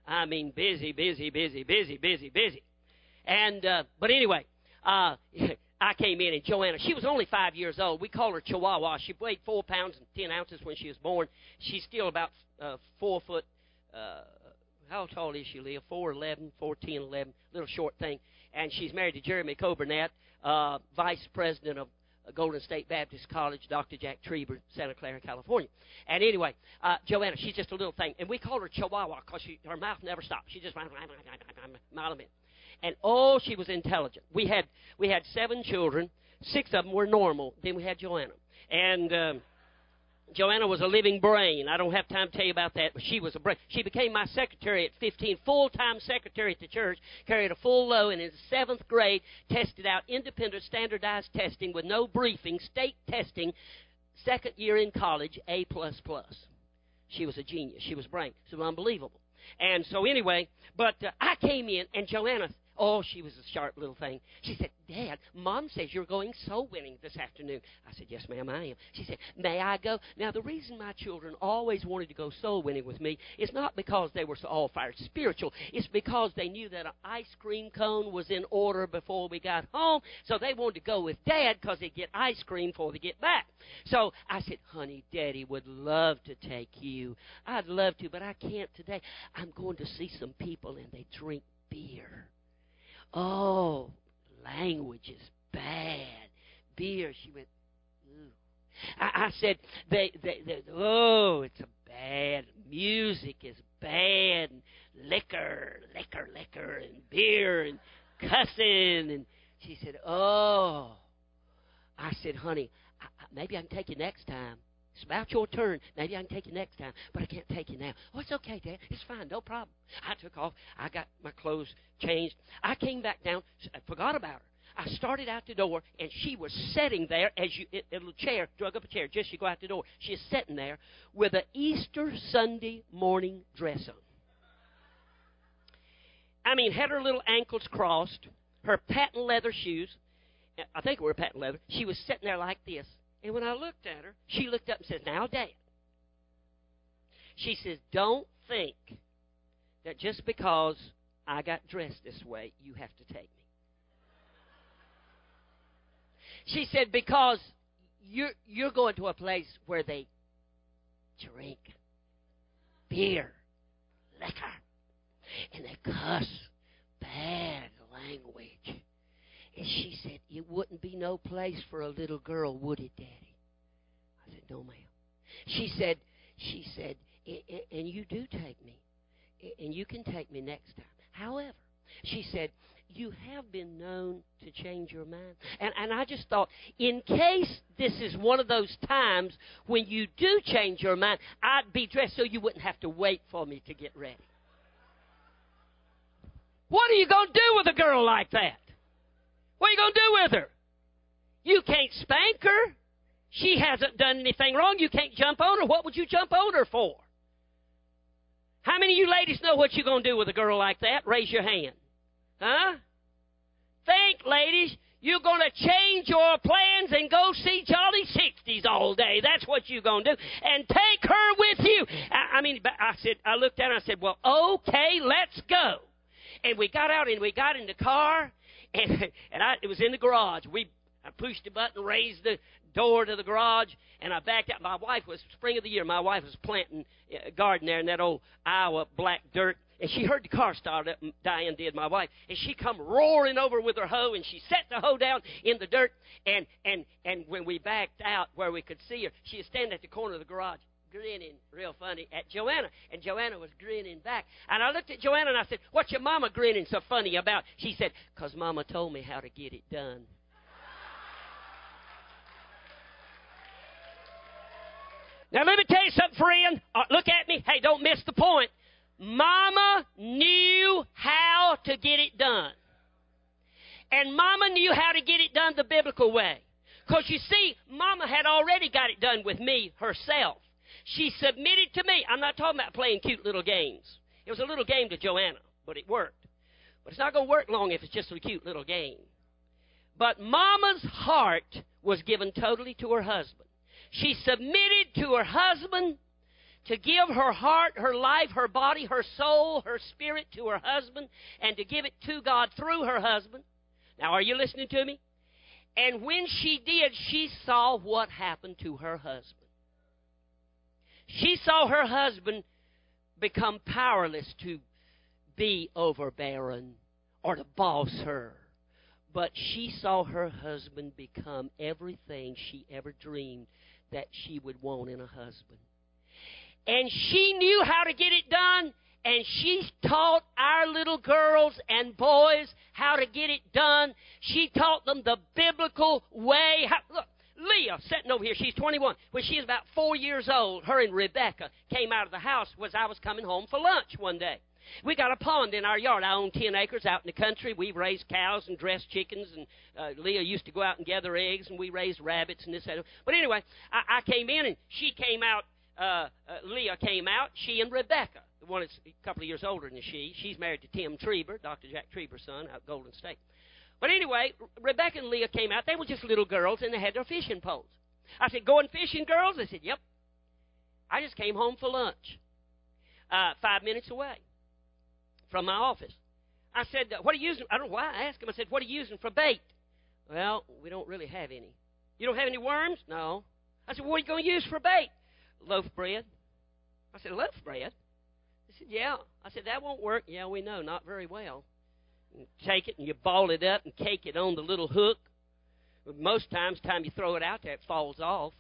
I mean, busy, busy, busy, busy, busy, busy. And, uh, but anyway, uh, I came in, and Joanna, she was only five years old. We call her Chihuahua. She weighed four pounds and ten ounces when she was born. She's still about uh, four foot, uh, how tall is she, Leah? four eleven, four ten, eleven, little short thing. And she's married to Jeremy Coburnett, uh, vice president of Golden State Baptist College, Doctor Jack Trieber, Santa Clara, California. And anyway, uh, Joanna, she's just a little thing. And we call her Chihuahua because her mouth never stops. She just mile a minute. And, oh, she was intelligent. We had we had seven children. Six of them were normal. Then we had Joanna. And um, Joanna was a living brain. I don't have time to tell you about that, but she was a brain. She became my secretary at fifteen, full-time secretary at the church, carried a full load, and in the seventh grade, tested out independent standardized testing with no briefing, state testing, second year in college, A plus plus. She was a genius. She was brain. It was unbelievable. And so anyway, but uh, I came in, and Joanna, oh, she was a sharp little thing. She said, Dad, Mom says you're going soul winning this afternoon. I said, yes, ma'am, I am. She said, may I go? Now, the reason my children always wanted to go soul winning with me is not because they were all fired spiritual. It's because they knew that an ice cream cone was in order before we got home. So they wanted to go with Dad because they'd get ice cream before they get back. So I said, honey, Daddy would love to take you. I'd love to, but I can't today. I'm going to see some people, and they drink beer. Oh, language is bad. Beer, she went, ooh. I, I said, they, they, they, oh, it's a bad. Music is bad. And liquor, liquor, liquor, and beer, and cussing. And she said, oh. I said, honey, I, I, maybe I can take you next time. It's about your turn. Maybe I can take you next time, but I can't take you now. Oh, it's okay, Dad. It's fine. No problem. I took off. I got my clothes changed. I came back down. I forgot about her. I started out the door, and she was sitting there as you, in a little chair, drug up a chair, just as you go out the door. She is sitting there with an Easter Sunday morning dress on. I mean, had her little ankles crossed, her patent leather shoes. I think it were patent leather. She was sitting there like this. And when I looked at her, she looked up and says, now, Dad. She says, don't think that just because I got dressed this way, you have to take me. She said, because you're, you're going to a place where they drink beer, liquor, and they cuss bad language. And she said, it wouldn't be no place for a little girl, would it, Daddy? I said, no, ma'am. She said, she said, and you do take me, and you can take me next time. However, she said, you have been known to change your mind. And, and I just thought, in case this is one of those times when you do change your mind, I'd be dressed so you wouldn't have to wait for me to get ready. What are you going to do with a girl like that? What are you going to do with her? You can't spank her. She hasn't done anything wrong. You can't jump on her. What would you jump on her for? How many of you ladies know what you're going to do with a girl like that? Raise your hand. Huh? Think, ladies. You're going to change your plans and go see Jolly sixties all day. That's what you're going to do. And take her with you. I, I mean, I said, I looked at her and I said, well, okay, let's go. And we got out and we got in the car. And, and I, it was in the garage. We, I pushed the button, raised the door to the garage, and I backed out. My wife was, spring of the year, my wife was planting a garden there in that old Iowa black dirt. And she heard the car start up, Diane did, my wife. And she come roaring over with her hoe, and she set the hoe down in the dirt. And, and, and when we backed out where we could see her, she was standing at the corner of the garage, grinning real funny at Joanna. And Joanna was grinning back. And I looked at Joanna and I said, what's your mama grinning so funny about? She said, because Mama told me how to get it done. Now, let me tell you something, friend. Uh, look at me. Hey, don't miss the point. Mama knew how to get it done. And Mama knew how to get it done the biblical way. Because, you see, Mama had already got it done with me herself. She submitted to me. I'm not talking about playing cute little games. It was a little game to Joanna, but it worked. But it's not going to work long if it's just a cute little game. But Mama's heart was given totally to her husband. She submitted to her husband to give her heart, her life, her body, her soul, her spirit to her husband, and to give it to God through her husband. Now, are you listening to me? And when she did, she saw what happened to her husband. She saw her husband become powerless to be overbearing or to boss her. But she saw her husband become everything she ever dreamed that she would want in a husband. And she knew how to get it done, and she taught our little girls and boys how to get it done. She taught them the biblical way. How, look, Leah, sitting over here, she's twenty-one. When she was about four years old, her and Rebecca came out of the house as I was coming home for lunch one day. We got a pond in our yard. I own ten acres out in the country. We raised cows and dressed chickens, and uh, Leah used to go out and gather eggs, and we raised rabbits and this and that. But anyway, I, I came in, and she came out. Uh, uh, Leah came out, she and Rebecca. The one that's a couple of years older than she. She's married to Tim Trieber, Doctor Jack Trieber's son, out at Golden State. But anyway, Rebecca and Leah came out. They were just little girls, and they had their fishing poles. I said, going fishing, girls? They said, yep. I just came home for lunch, uh, five minutes away from my office. I said, what are you using? I don't know why I asked them. I said, what are you using for bait? Well, we don't really have any. You don't have any worms? No. I said, what are you going to use for bait? Loaf bread. I said, loaf bread? They said, yeah. I said, that won't work. Yeah, we know, not very well. You take it and you ball it up and cake it on the little hook. Most times, time you throw it out there, it falls off.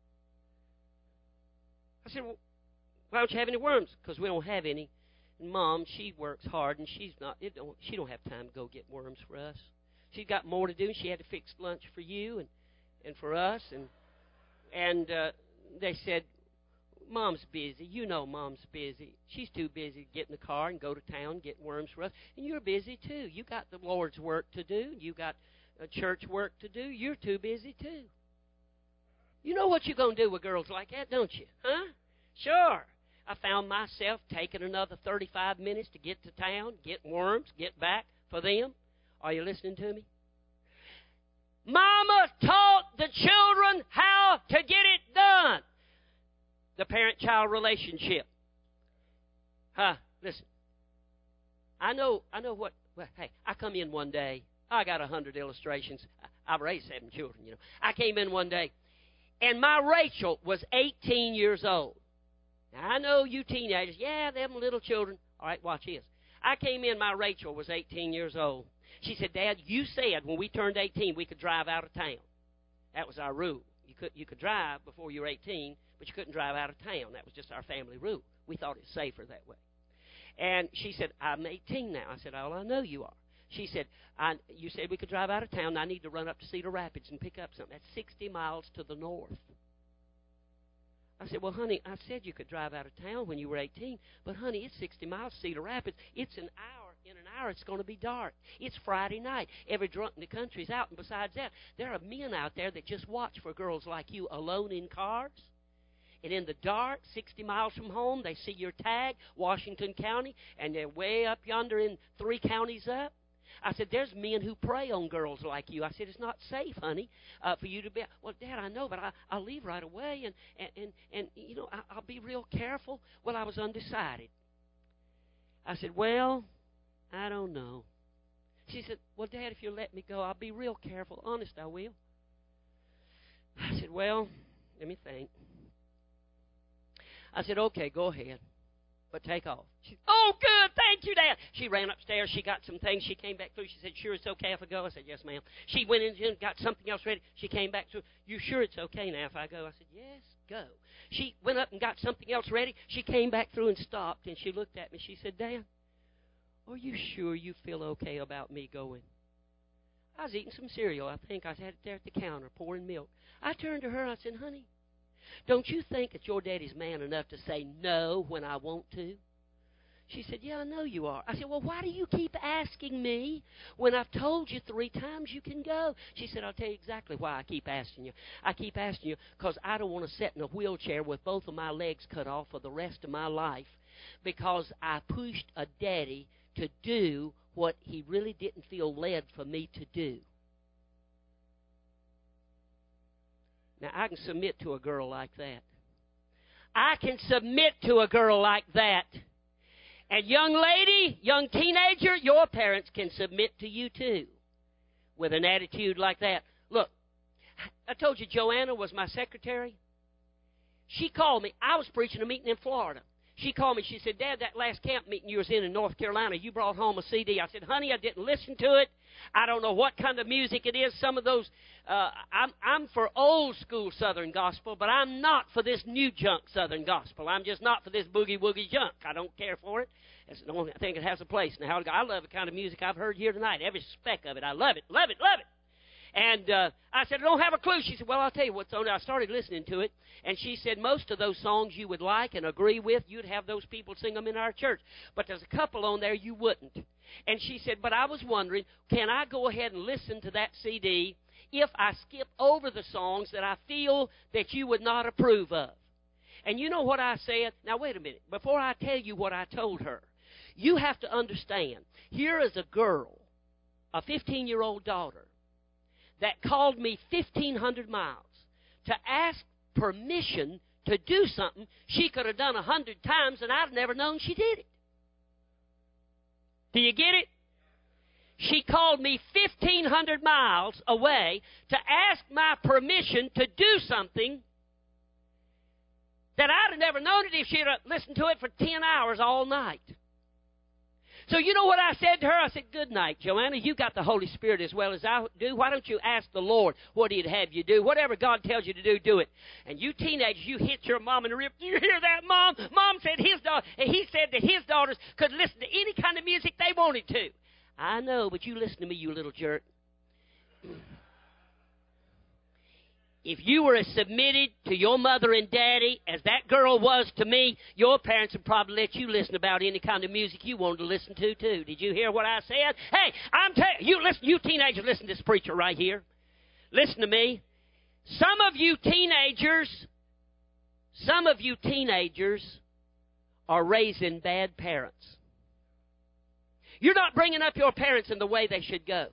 I said, well, why don't you have any worms? Because we don't have any. And Mom, she works hard, and she's not. It don't, she don't have time to go get worms for us. She's got more to do. She had to fix lunch for you and and for us. And and uh, they said, Mom's busy. You know Mom's busy. She's too busy to get in the car and go to town and get worms for us. And you're busy, too. You got the Lord's work to do. You got uh, church work to do. You're too busy, too. You know what you're going to do with girls like that, don't you? Huh? Sure. I found myself taking another thirty-five minutes to get to town, get worms, get back for them. Are you listening to me? Mama taught the children how to get it done. The parent-child relationship. Huh? Listen. I know. I know what. Well, hey, I come in one day. I got a hundred illustrations. I've raised seven children. You know. I came in one day, and my Rachel was eighteen years old. Now I know you teenagers. Yeah, them little children. All right, watch this. I came in. My Rachel was eighteen years old. She said, Dad, you said when we turned eighteen we could drive out of town. That was our rule. You could you could drive before you were eighteen. But you couldn't drive out of town. That was just our family rule. We thought it was safer that way. And she said, I'm eighteen now. I said, oh, I know you are. She said, I, you said we could drive out of town, and I need to run up to Cedar Rapids and pick up something. That's sixty miles to the north. I said, well, honey, I said you could drive out of town when you were eighteen, but, honey, it's sixty miles to Cedar Rapids. It's an hour. In an hour, it's going to be dark. It's Friday night. Every drunk in the country's out. And besides that, there are men out there that just watch for girls like you alone in cars. And in the dark, sixty miles from home, they see your tag, Washington County, and they're way up yonder in three counties up. I said, there's men who prey on girls like you. I said, it's not safe, honey, uh, for you to be. Well, Dad, I know, but I, I'll leave right away, and, and, and, and you know, I, I'll be real careful. Well, I was undecided. I said, well, I don't know. She said, well, Dad, if you'll let me go, I'll be real careful. Honest, I will. I said, well, let me think. I said, okay, go ahead, but take off. She said, oh, good, thank you, Dad. She ran upstairs. She got some things. She came back through. She said, sure, it's okay if I go? I said, yes, ma'am. She went in and got something else ready. She came back through. You sure it's okay now if I go? I said, yes, go. She went up and got something else ready. She came back through and stopped, and she looked at me. She said, Dad, are you sure you feel okay about me going? I was eating some cereal. I think I had it there at the counter, pouring milk. I turned to her. I said, honey, don't you think that your daddy's man enough to say no when I want to? She said, yeah, I know you are. I said, well, why do you keep asking me when I've told you three times you can go? She said, I'll tell you exactly why I keep asking you. I keep asking you because I don't want to sit in a wheelchair with both of my legs cut off for the rest of my life because I pushed a daddy to do what he really didn't feel led for me to do. Now, I can submit to a girl like that. I can submit to a girl like that. And young lady, young teenager, your parents can submit to you too with an attitude like that. Look, I told you Joanna was my secretary. She called me. I was preaching a meeting in Florida. She called me. She said, Dad, that last camp meeting you was in in North Carolina, you brought home a C D. I said, honey, I didn't listen to it. I don't know what kind of music it is. Some of those, uh, I'm, I'm for old school Southern gospel, but I'm not for this new junk Southern gospel. I'm just not for this boogie-woogie junk. I don't care for it. It's the only, I think it has a place in the house. I love the kind of music I've heard here tonight. Every speck of it. I love it, love it, love it. And uh, I said, I don't have a clue. She said, well, I'll tell you what's on it. I started listening to it, and she said most of those songs you would like and agree with, you'd have those people sing them in our church. But there's a couple on there you wouldn't. And she said, but I was wondering, can I go ahead and listen to that C D if I skip over the songs that I feel that you would not approve of? And you know what I said? Now, wait a minute. Before I tell you what I told her, you have to understand, here is a girl, a fifteen-year-old daughter, that called me fifteen hundred miles to ask permission to do something she could have done a hundred times and I'd never known she did it. Do you get it? She called me fifteen hundred miles away to ask my permission to do something that I'd have never known it if she'd have listened to it for ten hours all night. So you know what I said to her? I said, good night, Joanna. You got the Holy Spirit as well as I do. Why don't you ask the Lord what He'd have you do? Whatever God tells you to do, do it. And you teenagers, you hit your mom in the rib. Do you hear that, Mom? Mom said his daughter, and he said that his daughters could listen to any kind of music they wanted to. I know, but you listen to me, you little jerk. If you were as submitted to your mother and daddy as that girl was to me, your parents would probably let you listen about any kind of music you wanted to listen to, too. Did you hear what I said? Hey, I'm telling you, listen, you teenagers, listen to this preacher right here. Listen to me. Some of you teenagers, some of you teenagers are raising bad parents. You're not bringing up your parents in the way they should go.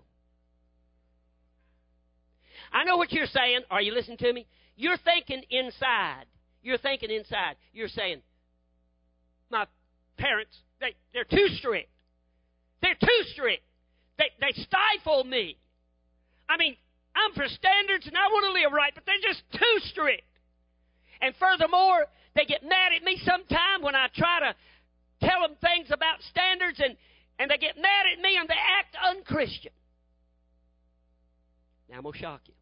I know what you're saying. Are you listening to me? You're thinking inside. You're thinking inside. You're saying, my parents, they, they're too strict. They're too strict. They, they stifle me. I mean, I'm for standards and I want to live right, but they're just too strict. And furthermore, they get mad at me sometime when I try to tell them things about standards, and, and they get mad at me and they act unchristian. Now, I'm going to shock you.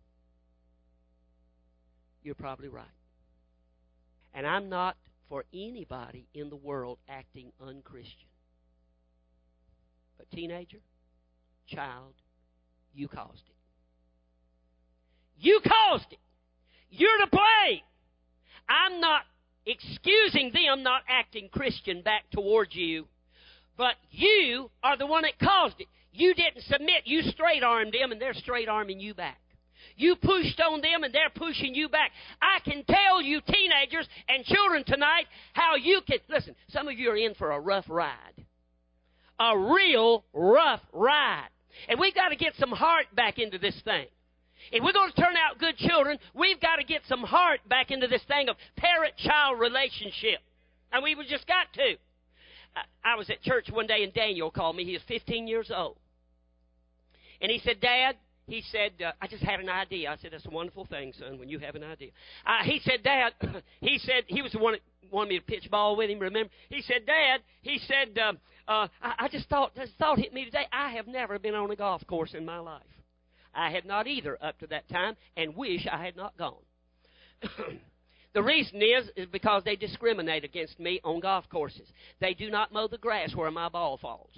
You're probably right. And I'm not for anybody in the world acting unchristian. But teenager, child, you caused it. You caused it. You're to blame. I'm not excusing them not acting Christian back towards you, but you are the one that caused it. You didn't submit. You straight-armed them, and they're straight-arming you back. You pushed on them, and they're pushing you back. I can tell you, teenagers and children tonight, how you can... Listen, some of you are in for a rough ride. A real rough ride. And we've got to get some heart back into this thing. If we're going to turn out good children, we've got to get some heart back into this thing of parent-child relationship. And we've just got to. I was at church one day, and Daniel called me. He was fifteen years old. And he said, Dad, he said, uh, I just had an idea. I said, that's a wonderful thing, son, when you have an idea. Uh, he said, Dad, he said, he was the one that wanted me to pitch ball with him, remember? He said, Dad, he said, uh, uh, I, I just thought, this thought hit me today. I have never been on a golf course in my life. I had not either up to that time, and wish I had not gone. The reason is, is because they discriminate against me on golf courses. They do not mow the grass where my ball falls.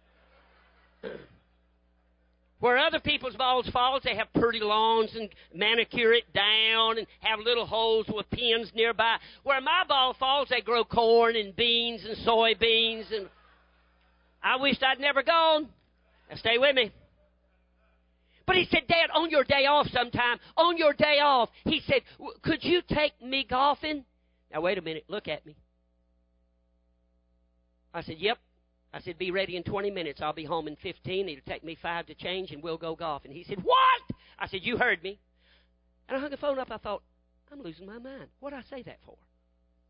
Where other people's balls fall, they have pretty lawns and manicure it down and have little holes with pins nearby. Where my ball falls, they grow corn and beans and soybeans. And I wished I'd never gone. Now stay with me. But he said, Dad, on your day off sometime, on your day off, he said, could you take me golfing? Now, wait a minute. Look at me. I said, yep. I said, be ready in twenty minutes. I'll be home in fifteen. It'll take me five to change, and we'll go golfing. He said, what? I said, you heard me. And I hung the phone up. I thought, I'm losing my mind. What did I say that for?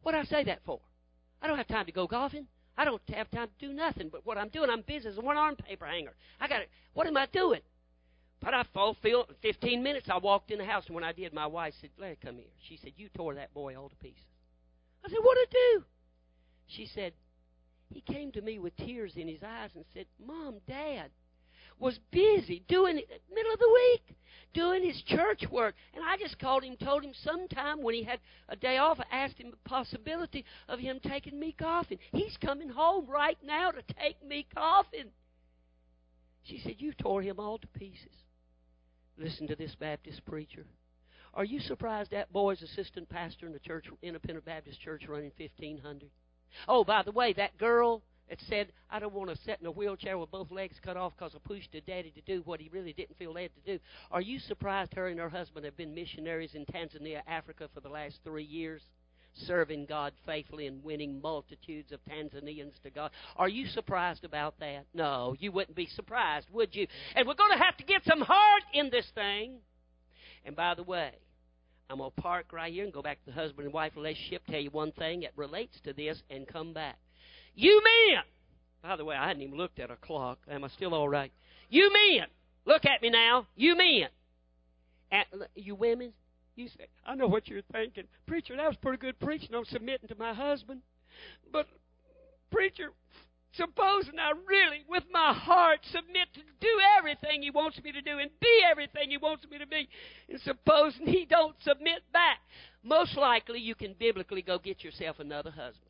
What do I say that for? I don't have time to go golfing. I don't have time to do nothing. But what I'm doing, I'm busy as a one-arm paper hanger. I got it. What am I doing? But I fulfilled fifteen minutes. I walked in the house, and when I did, my wife said, "Larry, come here." She said, "You tore that boy all to pieces." I said, "What'd I do?" She said, "He came to me with tears in his eyes and said, 'Mom, Dad was busy doing it middle of the week, doing his church work.' And I just called him, told him sometime when he had a day off, I asked him the possibility of him taking me golfing. He's coming home right now to take me golfing." She said, "You tore him all to pieces." Listen to this Baptist preacher. Are you surprised that boy's assistant pastor in the church, Independent Baptist Church, running fifteen hundred? Oh, by the way, that girl that said, "I don't want to sit in a wheelchair with both legs cut off because I pushed her daddy to do what he really didn't feel led to do." Are you surprised her and her husband have been missionaries in Tanzania, Africa for the last three years? Serving God faithfully and winning multitudes of Tanzanians to God. Are you surprised about that? No, you wouldn't be surprised, would you? And we're going to have to get some heart in this thing. And by the way, I'm going to park right here and go back to the husband and wife relationship, tell you one thing that relates to this, and come back. You men! By the way, I hadn't even looked at a clock. Am I still all right? You men! Look at me now. You men! And you women? You say, "I know what you're thinking. Preacher, that was pretty good preaching on submitting to my husband. But, preacher, supposing I really, with my heart, submit to do everything he wants me to do and be everything he wants me to be, and supposing he don't submit back, most likely you can biblically go get yourself another husband."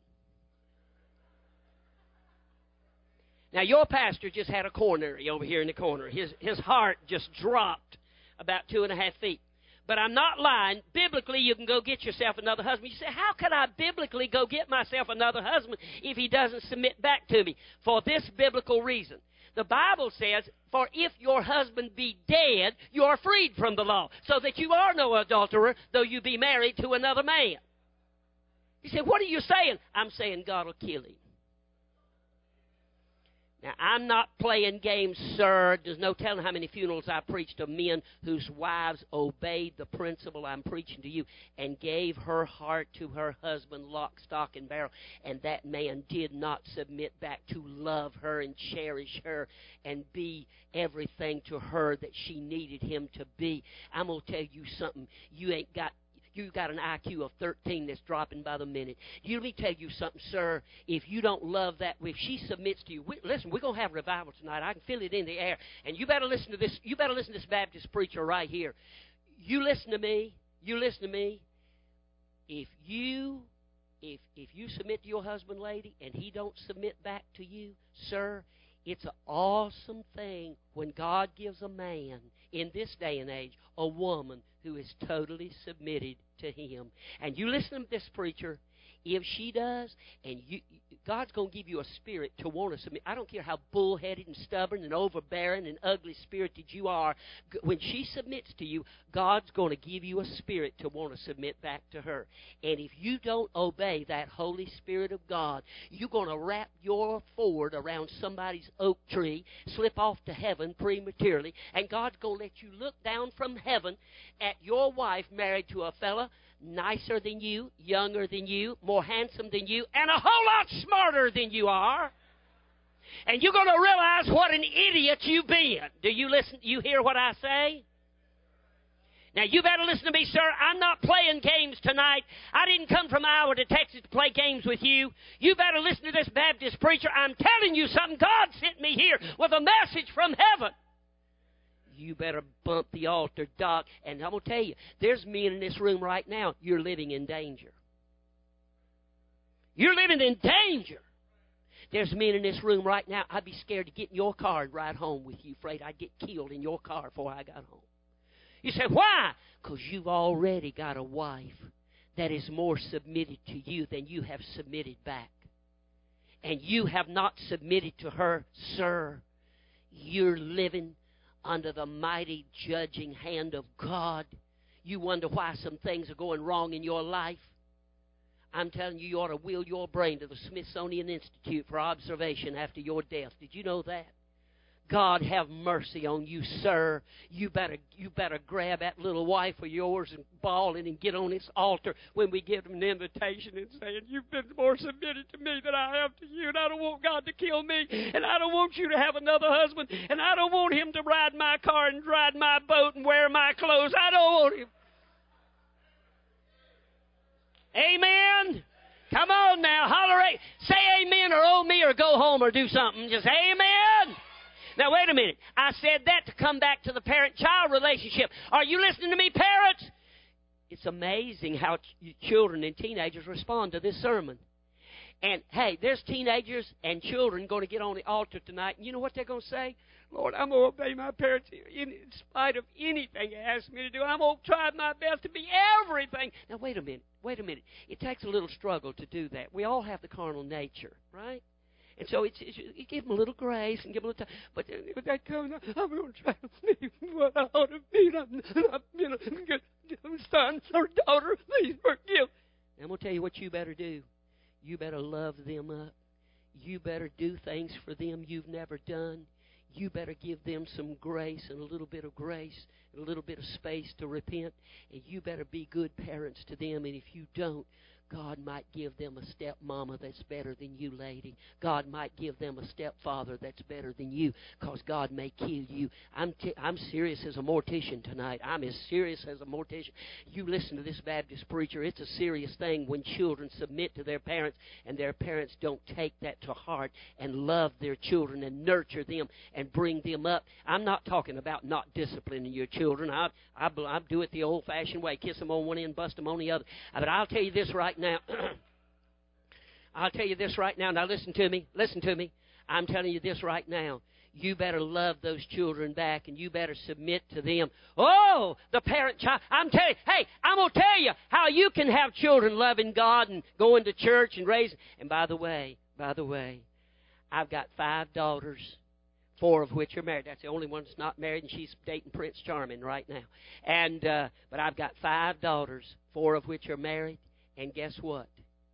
Now, your pastor just had a coronary over here in the corner. His, his heart just dropped about two and a half feet. But I'm not lying. Biblically, you can go get yourself another husband. You say, "How can I biblically go get myself another husband if he doesn't submit back to me?" For this biblical reason. The Bible says, "For if your husband be dead, you are freed from the law, so that you are no adulterer, though you be married to another man." You say, "What are you saying?" I'm saying God will kill him. Now, I'm not playing games, sir. There's no telling how many funerals I preached of men whose wives obeyed the principle I'm preaching to you and gave her heart to her husband, lock, stock, and barrel. And that man did not submit back to love her and cherish her and be everything to her that she needed him to be. I'm going to tell you something. You ain't got You got an I Q of thirteen that's dropping by the minute. You, let me tell you something, sir. If you don't love that, if she submits to you, we, listen, we're going to have revival tonight. I can feel it in the air. And you better listen to this. You better listen to this Baptist preacher right here. You listen to me. You listen to me. If you, if if you submit to your husband, lady, and he don't submit back to you, sir, it's an awesome thing when God gives a man in this day and age a woman who is totally submitted to him. And you listen to this preacher, if she does, and you, God's going to give you a spirit to want to submit. I don't care how bullheaded and stubborn and overbearing and ugly-spirited you are. When she submits to you, God's going to give you a spirit to want to submit back to her. And if you don't obey that Holy Spirit of God, you're going to wrap your Ford around somebody's oak tree, slip off to heaven prematurely, and God's going to let you look down from heaven at your wife married to a fella nicer than you, younger than you, more handsome than you, and a whole lot smarter than you are. And you're going to realize what an idiot you've been. Do you listen? You hear what I say? Now, you better listen to me, sir. I'm not playing games tonight. I didn't come from Iowa to Texas to play games with you. You better listen to this Baptist preacher. I'm telling you something. God sent me here with a message from heaven. You better bump the altar, Doc. And I'm going to tell you, there's men in this room right now, you're living in danger. You're living in danger. There's men in this room right now, I'd be scared to get in your car and ride home with you, afraid I'd get killed in your car before I got home. You say, why? Because you've already got a wife that is more submitted to you than you have submitted back. And you have not submitted to her, sir. You're living under the mighty judging hand of God. You wonder why some things are going wrong in your life. I'm telling you, you ought to wheel your brain to the Smithsonian Institute for observation after your death. Did you know that? God have mercy on you, sir. You better you better grab that little wife of yours and bawl it and get on this altar when we give them an invitation and saying, you've been more submitted to me than I have to you, and I don't want God to kill me, and I don't want you to have another husband, and I don't want him to ride my car and ride my boat and wear my clothes. I don't want him. Amen. Come on now, holler, say amen or oh me or go home or do something. Just amen. Now, wait a minute. I said that to come back to the parent-child relationship. Are you listening to me, parents? It's amazing how ch- children and teenagers respond to this sermon. And, hey, there's teenagers and children going to get on the altar tonight. And you know what they're going to say? Lord, I'm going to obey my parents in spite of anything they ask me to do. I'm going to try my best to be everything. Now, wait a minute. Wait a minute. It takes a little struggle to do that. We all have the carnal nature, right? And so it's, it's, you give them a little grace and give them a little time. But if that comes, I'm going to try to be what I ought to be. I'm not being a good son or daughter. Please forgive. And I'm going to tell you what you better do. You better love them up. You better do things for them you've never done. You better give them some grace and a little bit of grace and a little bit of space to repent. And you better be good parents to them. And if you don't, God might give them a stepmama that's better than you, lady. God might give them a stepfather that's better than you, because God may kill you. I'm t- I'm serious as a mortician tonight. I'm as serious as a mortician. You listen to this Baptist preacher. It's a serious thing when children submit to their parents and their parents don't take that to heart and love their children and nurture them and bring them up. I'm not talking about not disciplining your children. I I, I do it the old-fashioned way. Kiss them on one end, bust them on the other. But I'll tell you this right now. I'll tell you this right now. Now listen to me. Listen to me. I'm telling you this right now. You better love those children back, and you better submit to them. Oh, the parent-child. I'm telling you, hey, I'm going to tell you how you can have children loving God and going to church and raising. And by the way, by the way, I've got five daughters, four of which are married. That's the only one that's not married, and she's dating Prince Charming right now. And uh, but I've got five daughters, four of which are married. And guess what?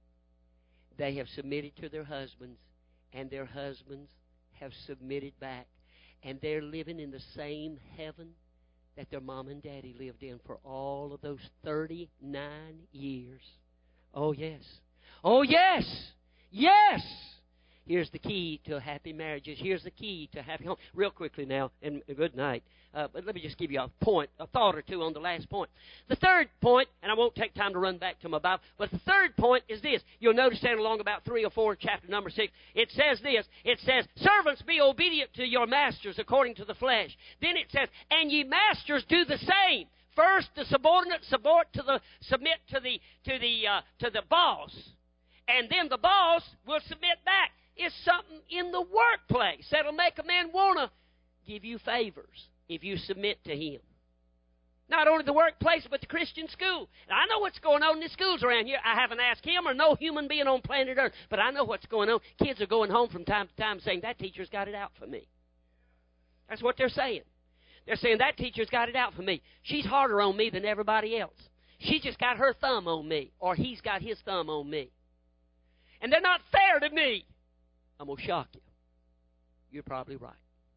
They have submitted to their husbands, and their husbands have submitted back. And they're living in the same heaven that their mom and daddy lived in for all of those thirty-nine years. Oh, yes. Oh, yes. Yes. Here's the key to happy marriages. Here's the key to happy home. Real quickly now, and good night. Uh, but let me just give you a point, a thought or two on the last point. The third point, and I won't take time to run back to my Bible, but the third point is this. You'll notice that along about three or four, chapter number six, it says this. It says, servants, be obedient to your masters according to the flesh. Then it says, and ye masters do the same. First, the subordinate subort to the, submit to the, to the, uh, to the boss. And then the boss will submit back. It's something in the workplace that'll make a man want to give you favors if you submit to him. Not only the workplace, but the Christian school. Now, I know what's going on in the schools around here. I haven't asked him or no human being on planet Earth, but I know what's going on. Kids are going home from time to time saying, that teacher's got it out for me. That's what they're saying. They're saying, that teacher's got it out for me. She's harder on me than everybody else. She just got her thumb on me, or he's got his thumb on me. And they're not fair to me. I'm going to shock you. You're probably right.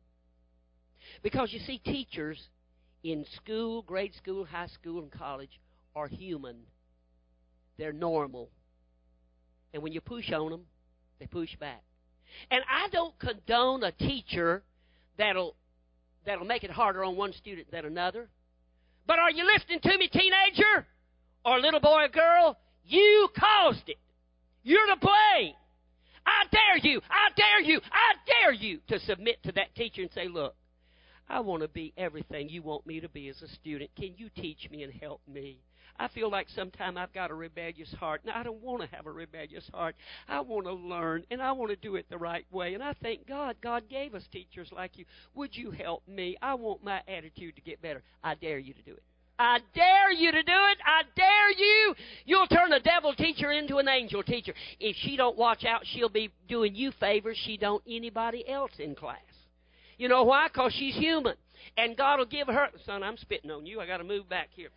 Because, you see, teachers in school, grade school, high school, and college are human. They're normal. And when you push on them, they push back. And I don't condone a teacher that'll, that'll make it harder on one student than another. But are you listening to me, teenager? Or little boy or girl? You caused it. You're to blame. I dare you, I dare you, I dare you to submit to that teacher and say, look, I want to be everything you want me to be as a student. Can you teach me and help me? I feel like sometimes I've got a rebellious heart. Now, I don't want to have a rebellious heart. I want to learn, and I want to do it the right way. And I thank God, God gave us teachers like you. Would you help me? I want my attitude to get better. I dare you to do it. I dare you to do it. I dare you. You'll turn a devil teacher into an angel teacher. If she don't watch out, she'll be doing you favors she don't anybody else in class. You know why? Because she's human. And God will give her... Son, I'm spitting on you. I got to move back here.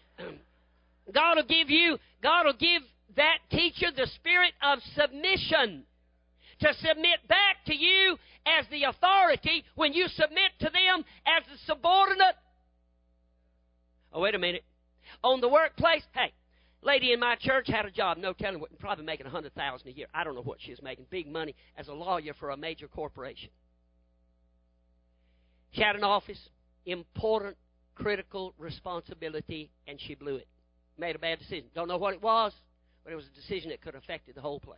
God will give you... God will give that teacher the spirit of submission. to submit back to you as the authority when you submit to them as the subordinate. Oh, wait a minute. On the workplace, hey, lady in my church had a job, no telling what, probably making one hundred thousand dollars a year. I don't know what she was making, big money as a lawyer for a major corporation. She had an office, important, critical responsibility, and she blew it. Made a bad decision. Don't know what it was, but it was a decision that could have affected the whole place.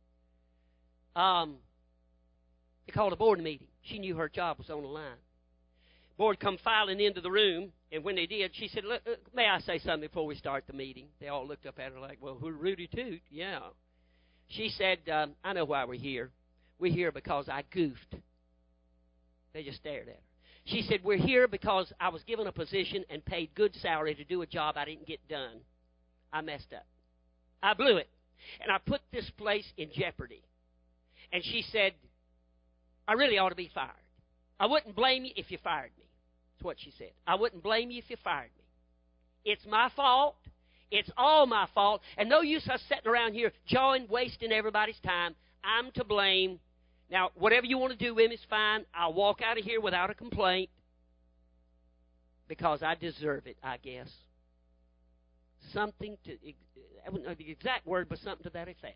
Um, they called a board meeting. She knew her job was on the line. Board come filing into the room, and when they did, she said, may I say something before we start the meeting? They all looked up at her like, well, who Rudy Toot? Yeah. She said, um, I know why we're here. We're here because I goofed. They just stared at her. She said, we're here because I was given a position and paid good salary to do a job I didn't get done. I messed up. I blew it. And I put this place in jeopardy. And she said, I really ought to be fired. I wouldn't blame you if you fired me. That's what she said. I wouldn't blame you if you fired me. It's my fault. It's all my fault. And no use us sitting around here jawing, wasting everybody's time. I'm to blame. Now, whatever you want to do with me is fine. I'll walk out of here without a complaint because I deserve it, I guess. Something to, I wouldn't know the exact word, but something to that effect.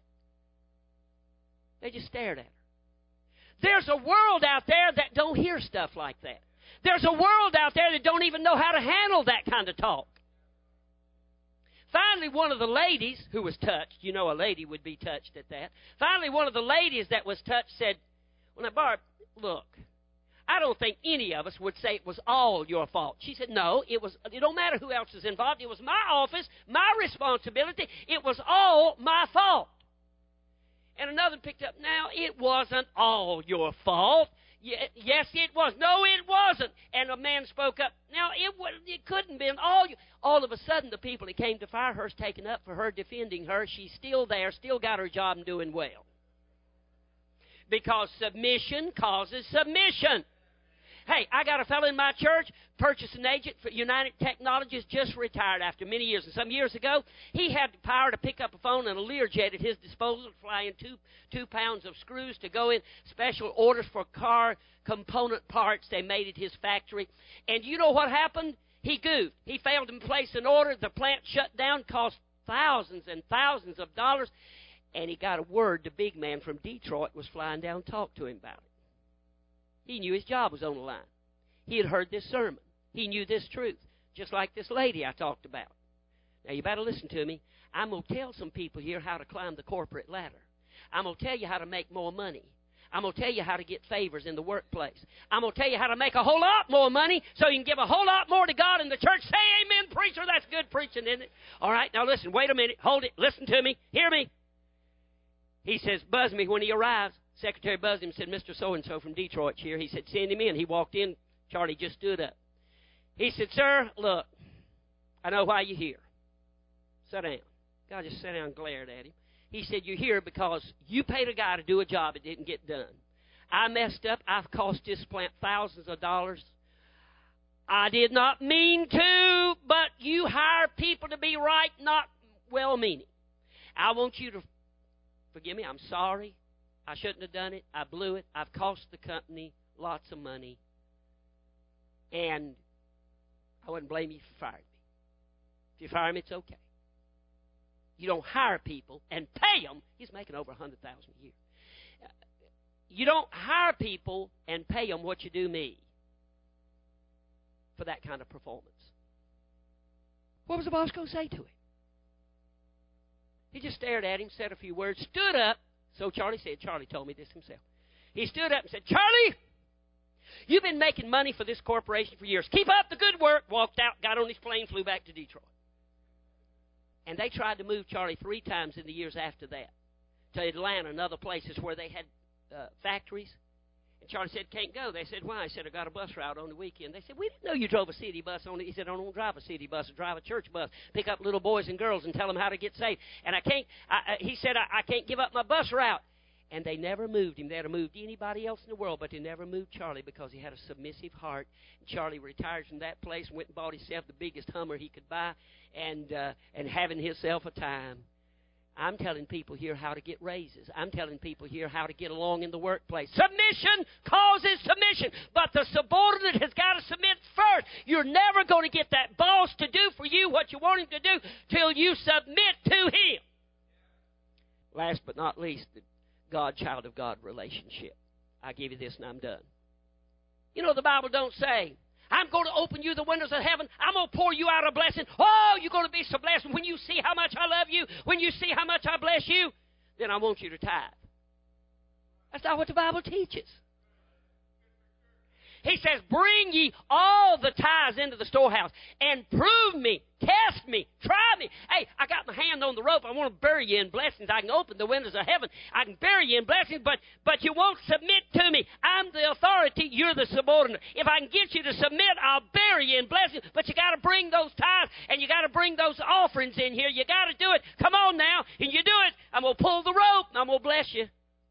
They just stared at her. There's a world out there that don't hear stuff like that. There's a world out there that don't even know how to handle that kind of talk. Finally, one of the ladies who was touched, you know a lady would be touched at that. Finally, one of the ladies that was touched said, well, now, Barb, look, I don't think any of us would say it was all your fault. She said, no, it was. It don't matter who else is involved. It was my office, my responsibility. It was all my fault. And another picked up, now, it wasn't all your fault. Yes, it was. No, it wasn't. And a man spoke up. Now, it was, it couldn't have been all you. All of a sudden, the people that came to fire her's taken up for her, defending her. She's still there, still got her job and doing well. Because submission causes submission. Hey, I got a fellow in my church, purchasing agent for United Technologies, just retired after many years. And some years ago, he had the power to pick up a phone and a Learjet at his disposal, fly in two, two pounds of screws to go in, special orders for car component parts they made at his factory. And you know what happened? He goofed. He failed to place an order. The plant shut down, cost thousands and thousands of dollars. And he got a word. The big man from Detroit was flying down to talk to him about it. He knew his job was on the line. He had heard this sermon. He knew this truth, just like this lady I talked about. Now, you better listen to me. I'm going to tell some people here how to climb the corporate ladder. I'm going to tell you how to make more money. I'm going to tell you how to get favors in the workplace. I'm going to tell you how to make a whole lot more money so you can give a whole lot more to God in the church. Say amen, preacher. That's good preaching, isn't it? All right, now listen. Wait a minute. Hold it. Listen to me. Hear me. He says, buzz me when he arrives. Secretary buzzed him and said, Mister So-and-so from Detroit's here. He said, send him in. He walked in. Charlie just stood up. He said, sir, look, I know why you're here. Sit down. God just sat down and glared at him. He said, you're here because you paid a guy to do a job that didn't get done. I messed up. I've cost this plant thousands of dollars. I did not mean to, but you hire people to be right, not well-meaning. I want you to forgive me. I'm sorry. I shouldn't have done it. I blew it. I've cost the company lots of money. And I wouldn't blame you if you fired me. If you fire me, it's okay. You don't hire people and pay them. He's making over one hundred thousand dollars a year. You don't hire people and pay them what you do me for that kind of performance. What was the boss going to say to him? He just stared at him, said a few words, stood up. So Charlie said, Charlie told me this himself. He stood up and said, Charlie, you've been making money for this corporation for years. Keep up the good work. Walked out, got on his plane, flew back to Detroit. And they tried to move Charlie three times in the years after that to Atlanta and other places where they had uh, factories. And Charlie said, can't go. They said, why? He said, I got a bus route on the weekend. They said, we didn't know you drove a city bus on it. He said, I don't drive a city bus. I drive a church bus. Pick up little boys and girls and tell them how to get saved. And I can't, I, I, he said, I, I can't give up my bus route. And they never moved him. They'd have moved anybody else in the world, but they never moved Charlie because he had a submissive heart. And Charlie retired from that place and went and bought himself the biggest Hummer he could buy and uh, and having himself a time. I'm telling people here how to get raises. I'm telling people here how to get along in the workplace. Submission causes submission. But the subordinate has got to submit first. You're never going to get that boss to do for you what you want him to do till you submit to him. Last but not least, the God, child of God relationship. I give you this and I'm done. You know, the Bible don't say, I'm going to open you the windows of heaven. I'm going to pour you out a blessing. Oh, you're going to be so blessed. When you see how much I love you, when you see how much I bless you, then I want you to tithe. That's not what the Bible teaches. He says, bring ye all the tithes into the storehouse and prove me, test me, try me. Hey, I got my hand on the rope. I want to bury you in blessings. I can open the windows of heaven. I can bury you in blessings, but, but you won't submit to me. I'm the authority. You're the subordinate. If I can get you to submit, I'll bury you in blessings, but you got to bring those tithes and you got to bring those offerings in here. You got to do it. Come on now. And you do it, I'm going to pull the rope and I'm going to bless you.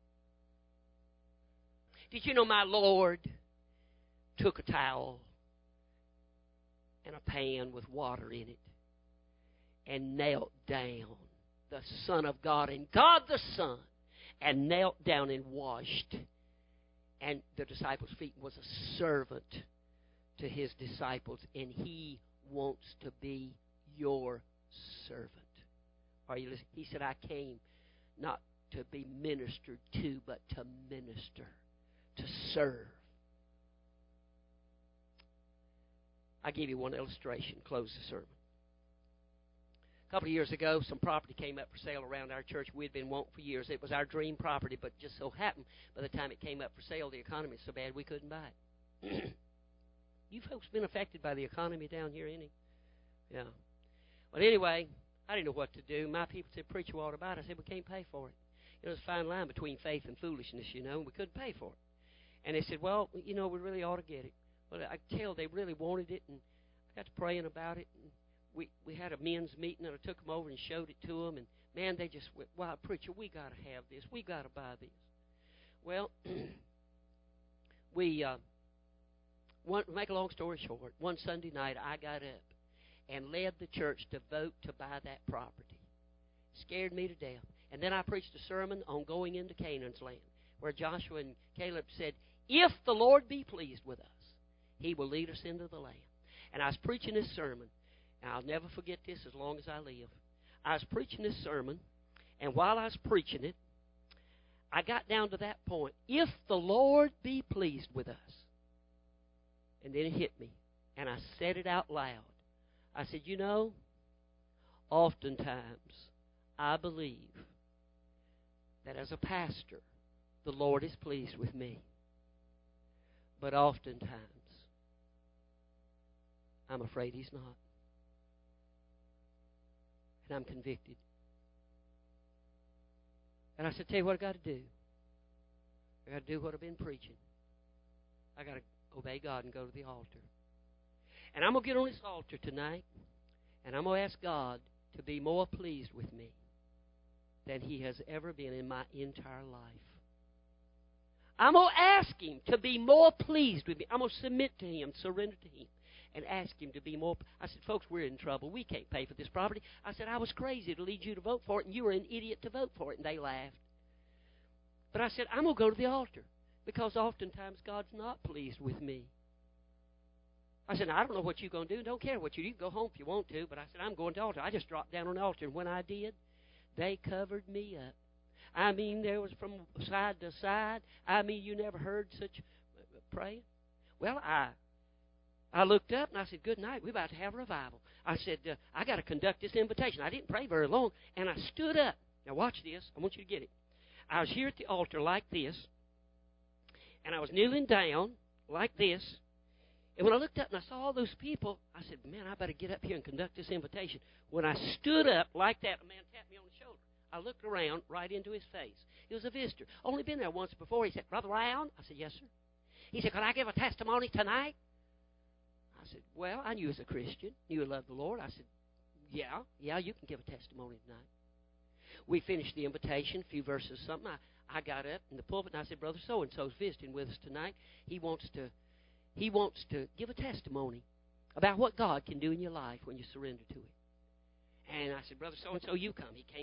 Did you know my Lord took a towel and a pan with water in it and knelt down, the Son of God and God the Son, and knelt down and washed. And the disciples' feet was a servant to his disciples, and he wants to be your servant. Are you listening? He said, I came not to be ministered to, but to minister, to serve. I'll give you one illustration, close the sermon. A couple of years ago, some property came up for sale around our church we had been wanting for years. It was our dream property, but just so happened, by the time it came up for sale, the economy was so bad we couldn't buy it. You folks been affected by the economy down here, any? Yeah. But anyway, I didn't know what to do. My people said, preach you ought to buy it. I said, we can't pay for it. You know, there's a fine line between faith and foolishness, you know, and we couldn't pay for it. And they said, well, you know, we really ought to get it. Well, I could tell they really wanted it, and I got to praying about it. And we we had a men's meeting, and I took them over and showed it to them. And, man, they just went, wow, preacher, we got to have this. We got to buy this. Well, we, uh, one, make a long story short, one Sunday night I got up and led the church to vote to buy that property. Scared me to death. And then I preached a sermon on going into Canaan's land, where Joshua and Caleb said, if the Lord be pleased with us, he will lead us into the land. And I was preaching this sermon, and I'll never forget this as long as I live. I was preaching this sermon, and while I was preaching it, I got down to that point. If the Lord be pleased with us. And then it hit me, and I said it out loud. I said, you know, oftentimes I believe that as a pastor, the Lord is pleased with me. But oftentimes, I'm afraid He's not. And I'm convicted. And I said, tell you what I got to do. I got to do what I've been preaching. I got to obey God and go to the altar. And I'm going to get on this altar tonight, and I'm going to ask God to be more pleased with me than He has ever been in my entire life. I'm going to ask Him to be more pleased with me. I'm going to submit to Him, surrender to Him, and ask Him to be more. I said, folks, we're in trouble. We can't pay for this property. I said, I was crazy to lead you to vote for it, and you were an idiot to vote for it. And they laughed. But I said, I'm going to go to the altar, because oftentimes God's not pleased with me. I said, I don't know what you're going to do. Don't care what you do. You can go home if you want to. But I said, I'm going to the altar. I just dropped down on the altar, and when I did, they covered me up. I mean, there was from side to side. I mean, you never heard such praying. Well, I I looked up, and I said, good night. We're about to have a revival. I said, uh, I got to conduct this invitation. I didn't pray very long, and I stood up. Now, watch this. I want you to get it. I was here at the altar like this, and I was kneeling down like this. And when I looked up and I saw all those people, I said, man, I better get up here and conduct this invitation. When I stood up like that, a man tapped me on the shoulder. I looked around right into his face. He was a visitor. Only been there once before. He said, Brother Brown? I said, yes, sir. He said, can I give a testimony tonight? I said, well, I knew you was a Christian. Knew you loved the Lord. I said, yeah, yeah, you can give a testimony tonight. We finished the invitation, a few verses, something. I, I got up in the pulpit and I said, Brother so-and-so's visiting with us tonight. He wants to He wants to give a testimony about what God can do in your life when you surrender to Him. And I said, Brother so-and-so, you come. He came up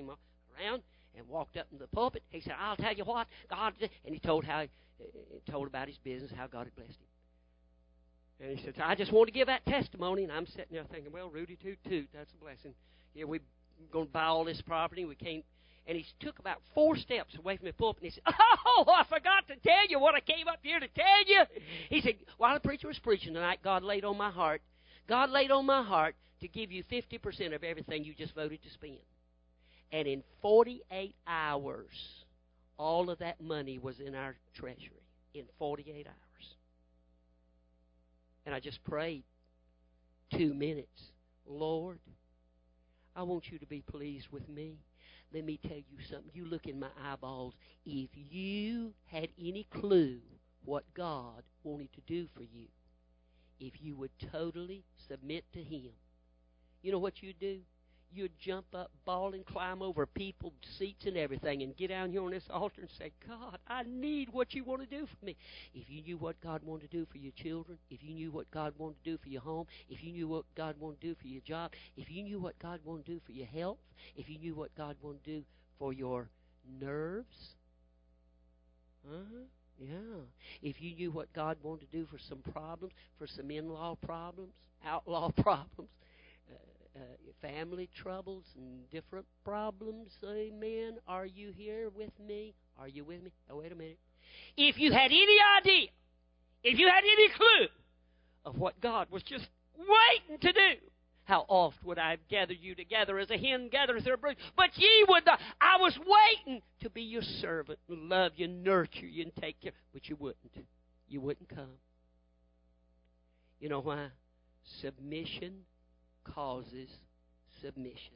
around and walked up in the pulpit. He said, I'll tell you what, God, and he told how he told about his business, how God had blessed him. And he said, I just want to give that testimony. And I'm sitting there thinking, well, Rudy toot toot, that's a blessing. Yeah, we're going to buy all this property. We can't. And he took about four steps away from the pulpit, and he said, oh, I forgot to tell you what I came up here to tell you. He said, while the preacher was preaching tonight, God laid on my heart, God laid on my heart to give you fifty percent of everything you just voted to spend. And in forty-eight hours, all of that money was in our treasury. In forty-eight hours. And I just prayed two minutes. Lord, I want you to be pleased with me. Let me tell you something. You look in my eyeballs. If you had any clue what God wanted to do for you, if you would totally submit to Him, you know what you'd do? You'd jump up, bawl, and climb over people's seats and everything and get down here on this altar and say, God, I need what you want to do for me. If you knew what God wanted to do for your children, if you knew what God wanted to do for your home, if you knew what God wanted to do for your job, if you knew what God wanted to do for your health, if you knew what God wanted to do for your nerves, uh-huh, yeah. If you knew what God wanted to do for some problems, for some in-law problems, outlaw problems, Uh, family troubles and different problems, amen. Are you here with me? Are you with me? Oh, wait a minute. If you had any idea, if you had any clue of what God was just waiting to do, how oft would I have gathered you together as a hen gathers her brood? But ye would not. I was waiting to be your servant, and love you, nurture you, and take care. But you wouldn't. You wouldn't come. You know why? Submission causes submission.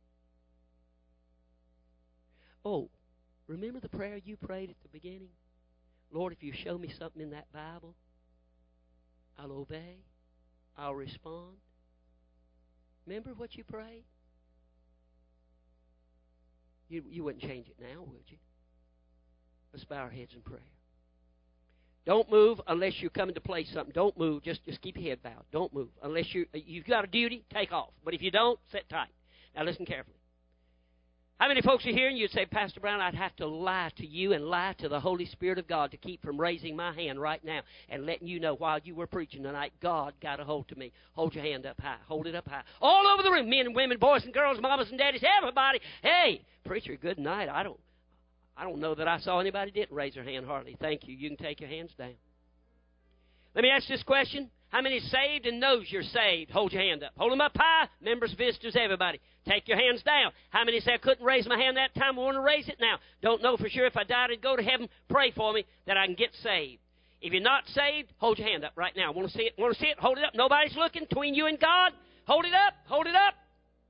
Oh, remember the prayer you prayed at the beginning? Lord, if you show me something in that Bible, I'll obey. I'll respond. Remember what you prayed? You, you wouldn't change it now, would you? Let's bow our heads in prayer. Don't move unless you're coming to play something. Don't move. Just just keep your head bowed. Don't move. Unless you, you've got a duty, take off. But if you don't, sit tight. Now listen carefully. How many folks are here and you'd say, Pastor Brown, I'd have to lie to you and lie to the Holy Spirit of God to keep from raising my hand right now and letting you know while you were preaching tonight, God got a hold of me. Hold your hand up high. Hold it up high. All over the room, men and women, boys and girls, mamas and daddies, everybody. Hey, preacher, good night. I don't I don't know that I saw anybody didn't raise their hand hardly. Thank you. You can take your hands down. Let me ask this question. How many is saved and knows you're saved? Hold your hand up. Hold them up high. Members, visitors, everybody. Take your hands down. How many say I couldn't raise my hand that time? I want to raise it now. Don't know for sure if I died and go to heaven. Pray for me that I can get saved. If you're not saved, hold your hand up right now. Want to see it? Want to see it? Hold it up. Nobody's looking between you and God. Hold it up. Hold it up.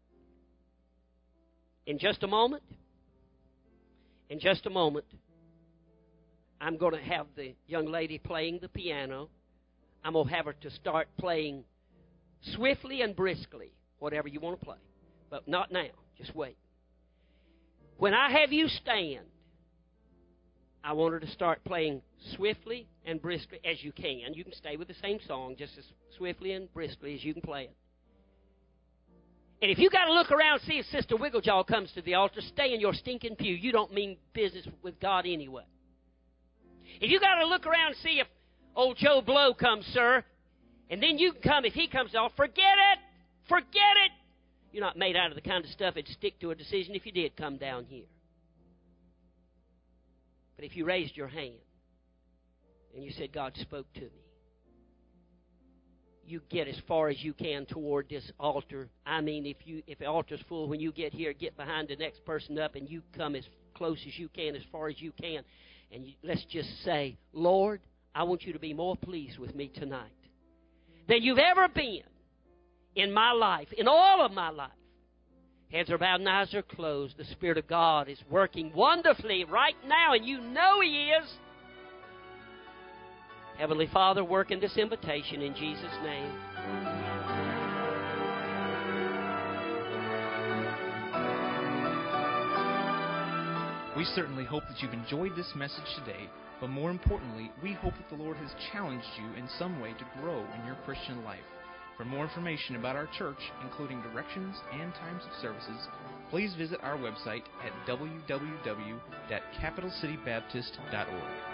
In just a moment, in just a moment, I'm going to have the young lady playing the piano. I'm going to have her to start playing swiftly and briskly, whatever you want to play. But not now. Just wait. When I have you stand, I want her to start playing swiftly and briskly as you can. You can stay with the same song just as swiftly and briskly as you can play it. And if you got to look around and see if Sister Wigglejaw comes to the altar, stay in your stinking pew. You don't mean business with God anyway. If you got to look around and see if old Joe Blow comes, sir, and then you can come if he comes off, forget it. Forget it. You're not made out of the kind of stuff that'd stick to a decision if you did come down here. But if you raised your hand and you said, God spoke to me, you get as far as you can toward this altar. I mean, if you if the altar's full, when you get here, get behind the next person up and you come as close as you can, as far as you can. And you, let's just say, Lord, I want you to be more pleased with me tonight than you've ever been in my life, in all of my life. Heads are bowed and eyes are closed. The Spirit of God is working wonderfully right now, and you know He is. Heavenly Father, work in this invitation in Jesus' name. We certainly hope that you've enjoyed this message today, but more importantly, we hope that the Lord has challenged you in some way to grow in your Christian life. For more information about our church, including directions and times of services, please visit our website at w w w dot capital city baptist dot org.